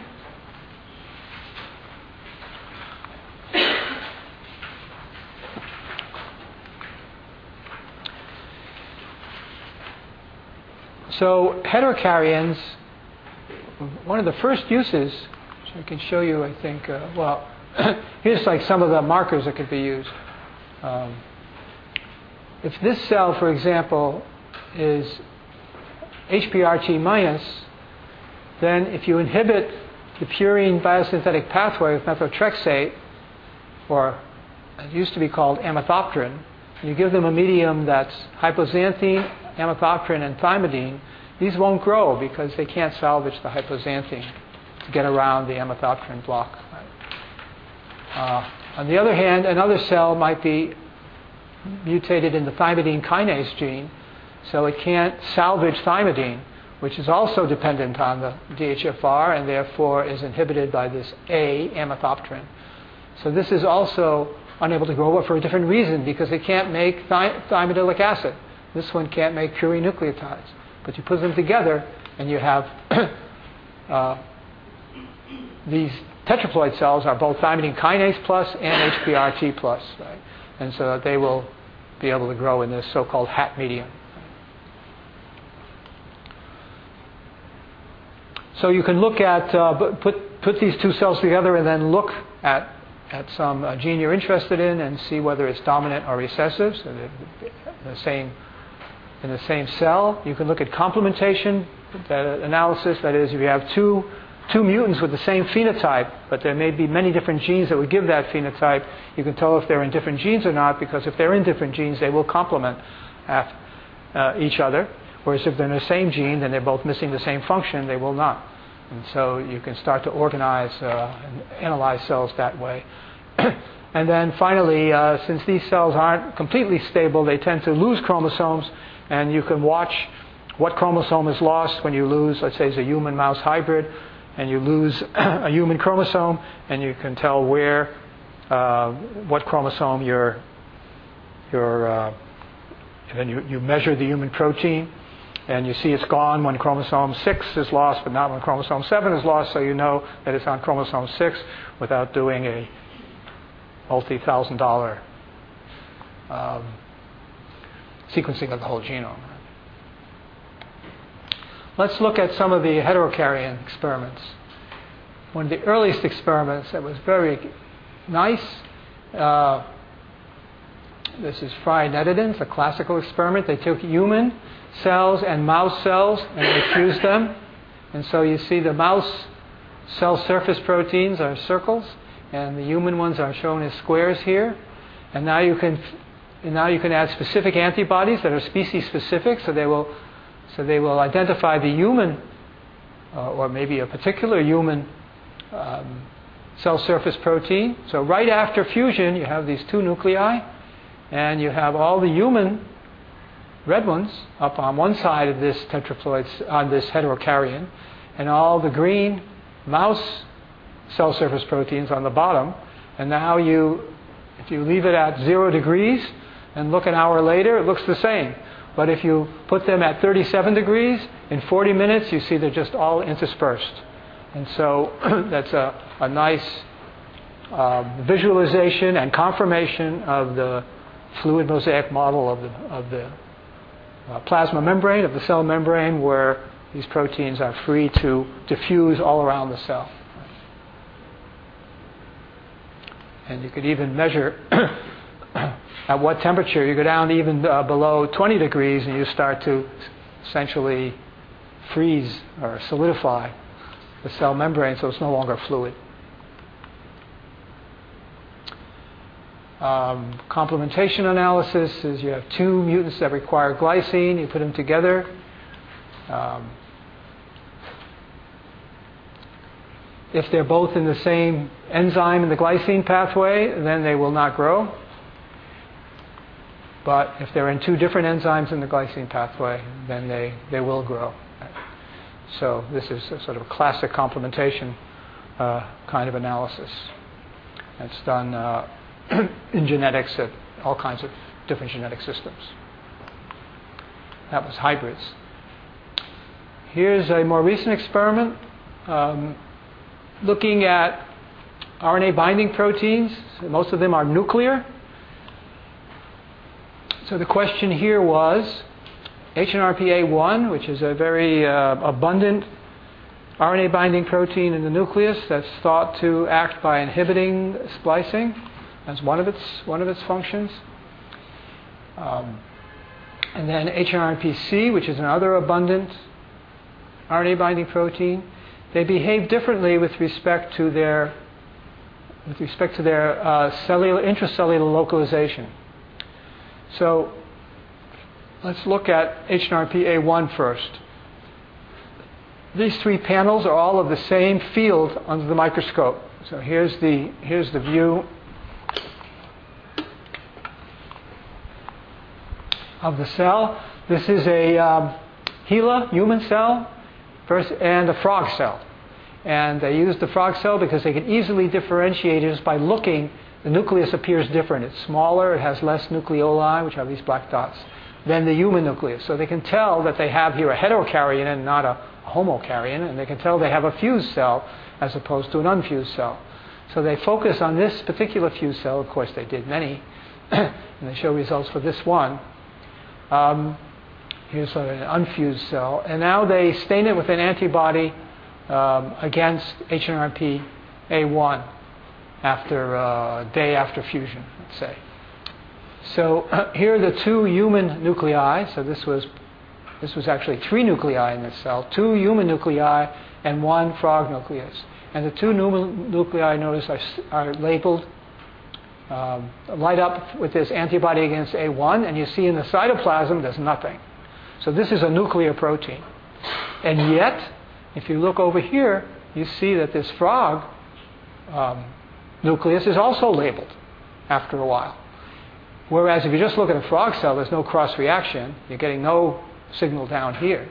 So heterokaryons, one of the first uses, which I can show you, I think, uh, well, here's like some of the markers that could be used. Um, if this cell, for example, is H P R T minus, then if you inhibit the purine biosynthetic pathway with methotrexate, or it used to be called amethoptrin, you give them a medium that's hypoxanthine, amethoptrin, and thymidine, these won't grow because they can't salvage the hypoxanthine to get around the amethoptrin block. Uh, on the other hand, another cell might be mutated in the thymidine kinase gene, so it can't salvage thymidine, which is also dependent on the D H F R and therefore is inhibited by this A, amethoptrin. So this is also unable to grow, but for a different reason, because it can't make thi- thymidyllic acid. This one can't make purine nucleotides. But you put them together and you have uh, these tetraploid cells are both thymidine kinase plus and H P R T plus, right? And so they will be able to grow in this so-called hat medium. So you can look at, uh, put, put these two cells together and then look at, at some uh, gene you're interested in and see whether it's dominant or recessive, so they're the same, in the same cell. You can look at complementation that analysis, that is, if you have two, two mutants with the same phenotype, but there may be many different genes that would give that phenotype, you can tell if they're in different genes or not, because if they're in different genes, they will complement uh, each other. Whereas if they're in the same gene, then they're both missing the same function, they will not. And so you can start to organize uh, and analyze cells that way. And then finally, uh, since these cells aren't completely stable, they tend to lose chromosomes, and you can watch what chromosome is lost when you lose, let's say, it's a human-mouse hybrid, and you lose a human chromosome, and you can tell where, uh, what chromosome you're, you're uh, and then you, you measure the human protein, and you see it's gone when chromosome six is lost, but not when chromosome seven is lost, so you know that it's on chromosome six without doing a multi-thousand dollar um, sequencing of the whole genome. Let's look at some of the heterokaryon experiments. One of the earliest experiments that was very nice, uh, this is Frye-Netherton, a classical experiment. They took human cells and mouse cells and they fused them. And so you see the mouse cell surface proteins are circles, and the human ones are shown as squares here. And now you can, and now you can add specific antibodies that are species specific, so they will, so they will identify the human, uh, or maybe a particular human um, cell surface protein. So right after fusion, you have these two nuclei, and you have all the human red ones up on one side of this tetraploid, on this heterokaryon, and all the green mouse cell surface proteins on the bottom. And now you, if you leave it at zero degrees and look an hour later, it looks the same. But if you put them at thirty-seven degrees, in forty minutes you see they're just all interspersed. And so that's a, a nice uh, visualization and confirmation of the fluid mosaic model of the, of the uh, plasma membrane, of the cell membrane, where these proteins are free to diffuse all around the cell. And you could even measure at what temperature. You go down even uh, below twenty degrees and you start to essentially freeze or solidify the cell membrane, so it's no longer fluid. Um, complementation analysis is you have two mutants that require glycine, you put them together. Um, if they're both in the same enzyme in the glycine pathway, then they will not grow. But if they're in two different enzymes in the glycine pathway, then they, they will grow. So this is a sort of a classic complementation uh, kind of analysis. It's done uh, in genetics at all kinds of different genetic systems. That was hybrids. Here's a more recent experiment um, looking at R N A binding proteins. Most of them are nuclear. So the question here was H N R P A one, which is a very uh, abundant R N A binding protein in the nucleus that's thought to act by inhibiting splicing as one of its one of its functions. Um, and then H N R P C, which is another abundant R N A binding protein. They behave differently with respect to their with respect to their uh, cellular intracellular localization. So let's look at H N R P A one first. These three panels are all of the same field under the microscope. So here's the here's the view of the cell. This is a um, HeLa human cell first, and a frog cell. And they used the frog cell because they could easily differentiate it just by looking. The nucleus appears different. It's smaller, it has less nucleoli, which are these black dots, than the human nucleus. So they can tell that they have here a heterokaryon and not a homokaryon, and they can tell they have a fused cell as opposed to an unfused cell. So they focus on this particular fused cell. Of course, they did many, and they show results for this one. Um, here's sort of an unfused cell. And now they stain it with an antibody um, against H N R P A one after a uh, day after fusion, let's say. So uh, here are the two human nuclei. So this was this was actually three nuclei in this cell, two human nuclei and one frog nucleus. And the two nuclei, notice, are, are labeled, um, light up with this antibody against A one, and you see in the cytoplasm there's nothing. So this is a nuclear protein. And yet, if you look over here, you see that this frog um, nucleus is also labeled after a while. Whereas if you just look at a frog cell, there's no cross-reaction. You're getting no signal down here.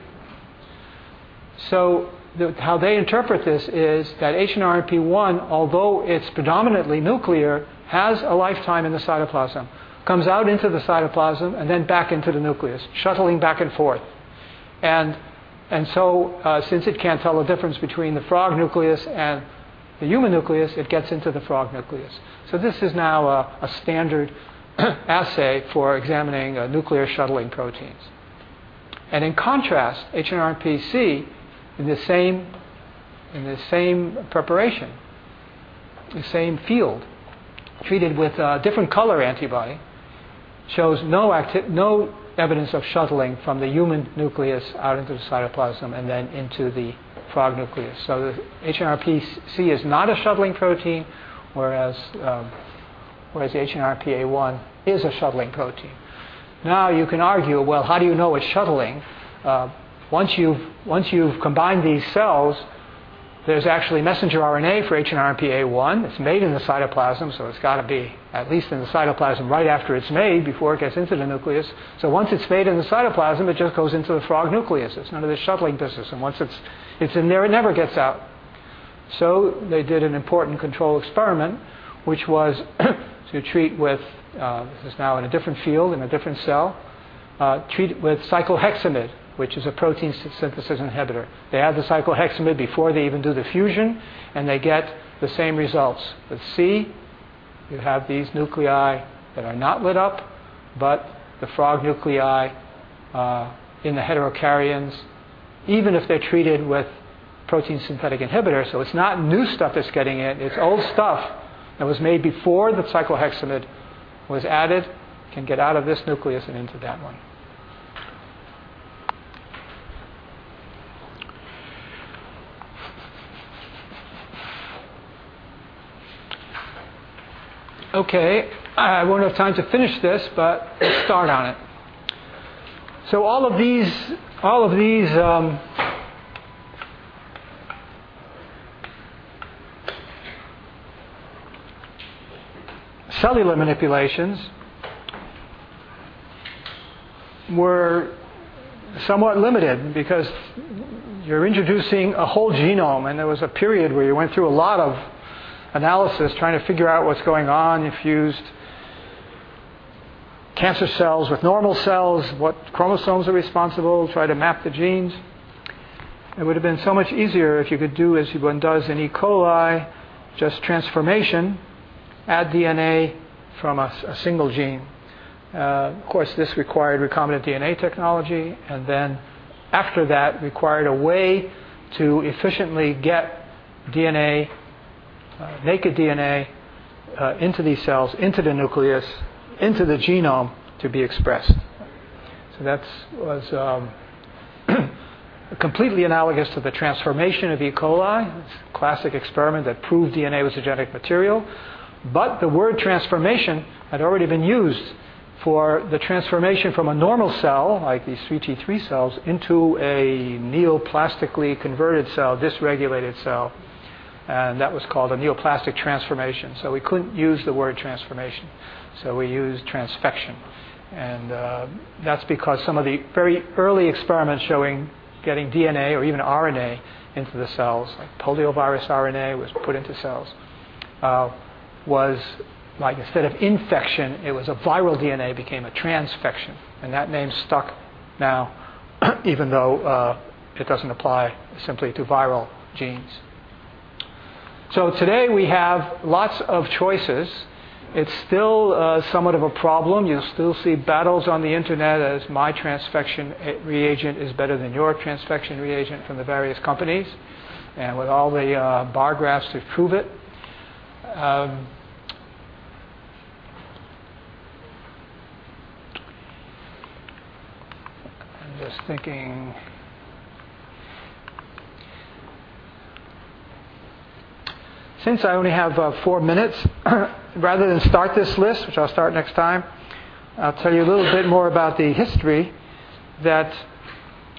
So the, how they interpret this is that H N R M P one, although it's predominantly nuclear, has a lifetime in the cytoplasm, comes out into the cytoplasm and then back into the nucleus, shuttling back and forth. And, and so uh, since it can't tell the difference between the frog nucleus and the human nucleus, it gets into the frog nucleus. So this is now a, a standard assay for examining uh, nuclear shuttling proteins. And in contrast, H N R M P C, in the same, in the same preparation, the same field, treated with a different color antibody, shows no, acti- no evidence of shuttling from the human nucleus out into the cytoplasm and then into the frog nucleus. So the H N R P C is not a shuttling protein, whereas, um, whereas the H N R P A one is a shuttling protein. Now you can argue, well, how do you know it's shuttling? Uh, once, you've, once you've combined these cells, there's actually messenger R N A for H N R M P A one. It's made in the cytoplasm, so it's got to be at least in the cytoplasm right after it's made before it gets into the nucleus. So once it's made in the cytoplasm, it just goes into the frog nucleus. It's none of this shuttling business. And once it's, it's in there, it never gets out. So they did an important control experiment, which was to treat with, uh, this is now in a different field, in a different cell, uh, treat with cyclohexamide, which is a protein synthesis inhibitor. They add the cyclohexamide before they even do the fusion, and they get the same results. With C, you have these nuclei that are not lit up, but the frog nuclei uh, in the heterokaryons, even if they're treated with protein synthetic inhibitor, so it's not new stuff that's getting in, it's old stuff that was made before the cyclohexamide was added, can get out of this nucleus and into that one. Okay, I won't have time to finish this, but let's start on it. So all of these, all of these um, cellular manipulations were somewhat limited because you're introducing a whole genome, and there was a period where you went through a lot of analysis trying to figure out what's going on. You fused cancer cells with normal cells, what chromosomes are responsible, try to map the genes. It would have been so much easier if you could do as one does in E. coli, just transformation, add D N A from a, a single gene. Uh, of course, this required recombinant D N A technology, and then after that required a way to efficiently get D N A, uh, naked D N A, uh, into these cells, into the nucleus, into the genome to be expressed. So that was um, completely analogous to the transformation of E. coli, it's a classic experiment that proved D N A was a genetic material. But the word transformation had already been used for the transformation from a normal cell, like these three T three cells, into a neoplastically converted cell, dysregulated cell. And that was called a neoplastic transformation. So we couldn't use the word transformation. So we used transfection. And uh, that's because some of the very early experiments showing getting D N A or even R N A into the cells, like poliovirus R N A was put into cells, uh, was like instead of infection, it was a viral D N A became a transfection. And that name stuck now, even though uh, it doesn't apply simply to viral genes. So today we have lots of choices. It's still uh, somewhat of a problem. You'll still see battles on the internet as my transfection reagent is better than your transfection reagent from the various companies, and with all the uh, bar graphs to prove it. Um, I'm just thinking. Since I only have uh, four minutes, rather than start this list, which I'll start next time, I'll tell you a little bit more about the history that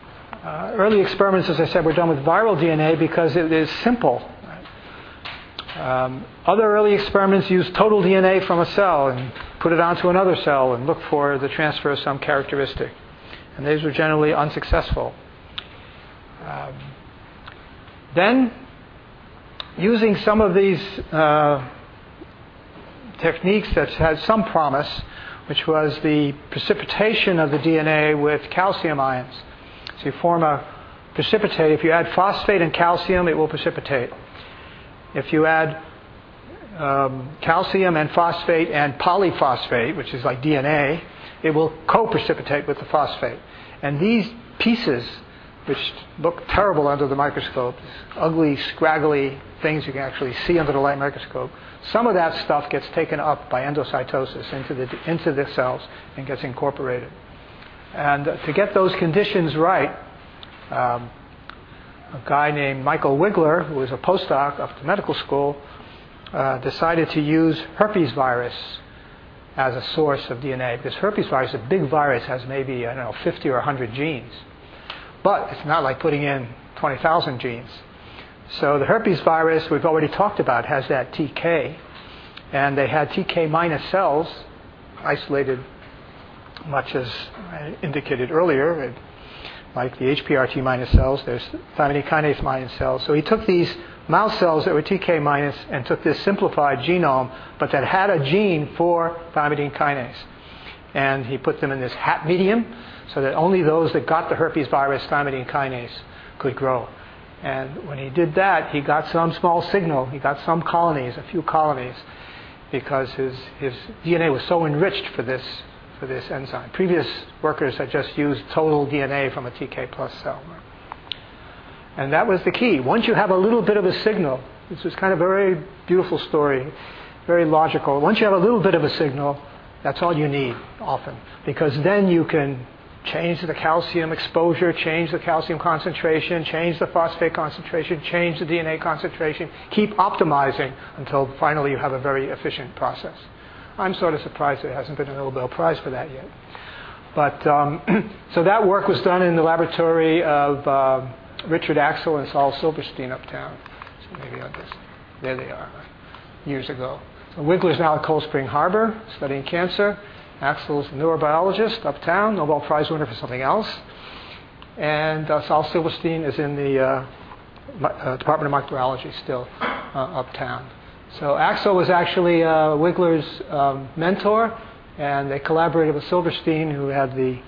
uh, early experiments, as I said, were done with viral D N A because it is simple. Um, other early experiments used total D N A from a cell and put it onto another cell and look for the transfer of some characteristic. And these were generally unsuccessful. Um, then, using some of these uh, techniques that had some promise, which was the precipitation of the D N A with calcium ions. So you form a precipitate. If you add phosphate and calcium, it will precipitate. If you add um, calcium and phosphate and polyphosphate, which is like D N A, it will co-precipitate with the phosphate. And these pieces, which look terrible under the microscope, ugly, scraggly things you can actually see under the light microscope, some of that stuff gets taken up by endocytosis into the, into the cells and gets incorporated. And uh, to get those conditions right, um, a guy named Michael Wigler, who was a postdoc up at the medical school, uh, decided to use herpes virus as a source of D N A. Because herpes virus, a big virus, has maybe, I don't know, fifty or one hundred genes. But it's not like putting in twenty thousand genes. So the herpes virus, we've already talked about, has that T K. And they had T K minus cells, isolated much as I indicated earlier, like the H P R T minus cells, there's thymidine kinase minus cells. So he took these mouse cells that were T K minus and took this simplified genome, but that had a gene for thymidine kinase. And he put them in this hat medium so that only those that got the herpes virus thymidine kinase could grow. And when he did that, he got some small signal. He got some colonies, a few colonies, because his, his D N A was so enriched for this for this enzyme. Previous workers had just used total D N A from a T K plus cell. And that was the key. Once you have a little bit of a signal, this was kind of a very beautiful story, very logical. Once you have a little bit of a signal, that's all you need often, because then you can change the calcium exposure, change the calcium concentration, change the phosphate concentration, change the D N A concentration, keep optimizing until finally you have a very efficient process. I'm sort of surprised there hasn't been a Nobel Prize for that yet. But um, so that work was done in the laboratory of uh, Richard Axel and Saul Silverstein uptown. So maybe I'll just, there they are, years ago. So Wigler's now at Cold Spring Harbor studying cancer. Axel's a neurobiologist uptown, Nobel Prize winner for something else. And uh, Saul Silverstein is in the uh, uh, Department of Microbiology still uh, uptown. So Axel was actually uh, Wigler's um, mentor, and they collaborated with Silverstein, who had the,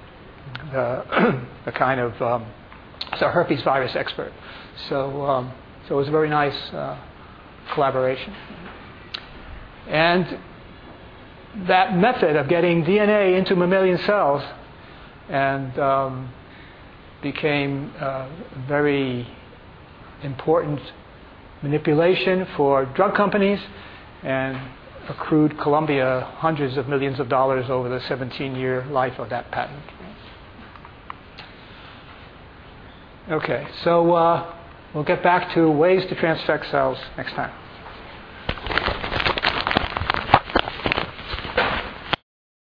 the, the kind of um, so herpes virus expert. So, um, so it was a very nice uh, collaboration. And that method of getting D N A into mammalian cells and um, became uh, very important manipulation for drug companies and accrued Columbia hundreds of millions of dollars over the seventeen-year life of that patent. Okay, so uh, we'll get back to ways to transfect cells next time.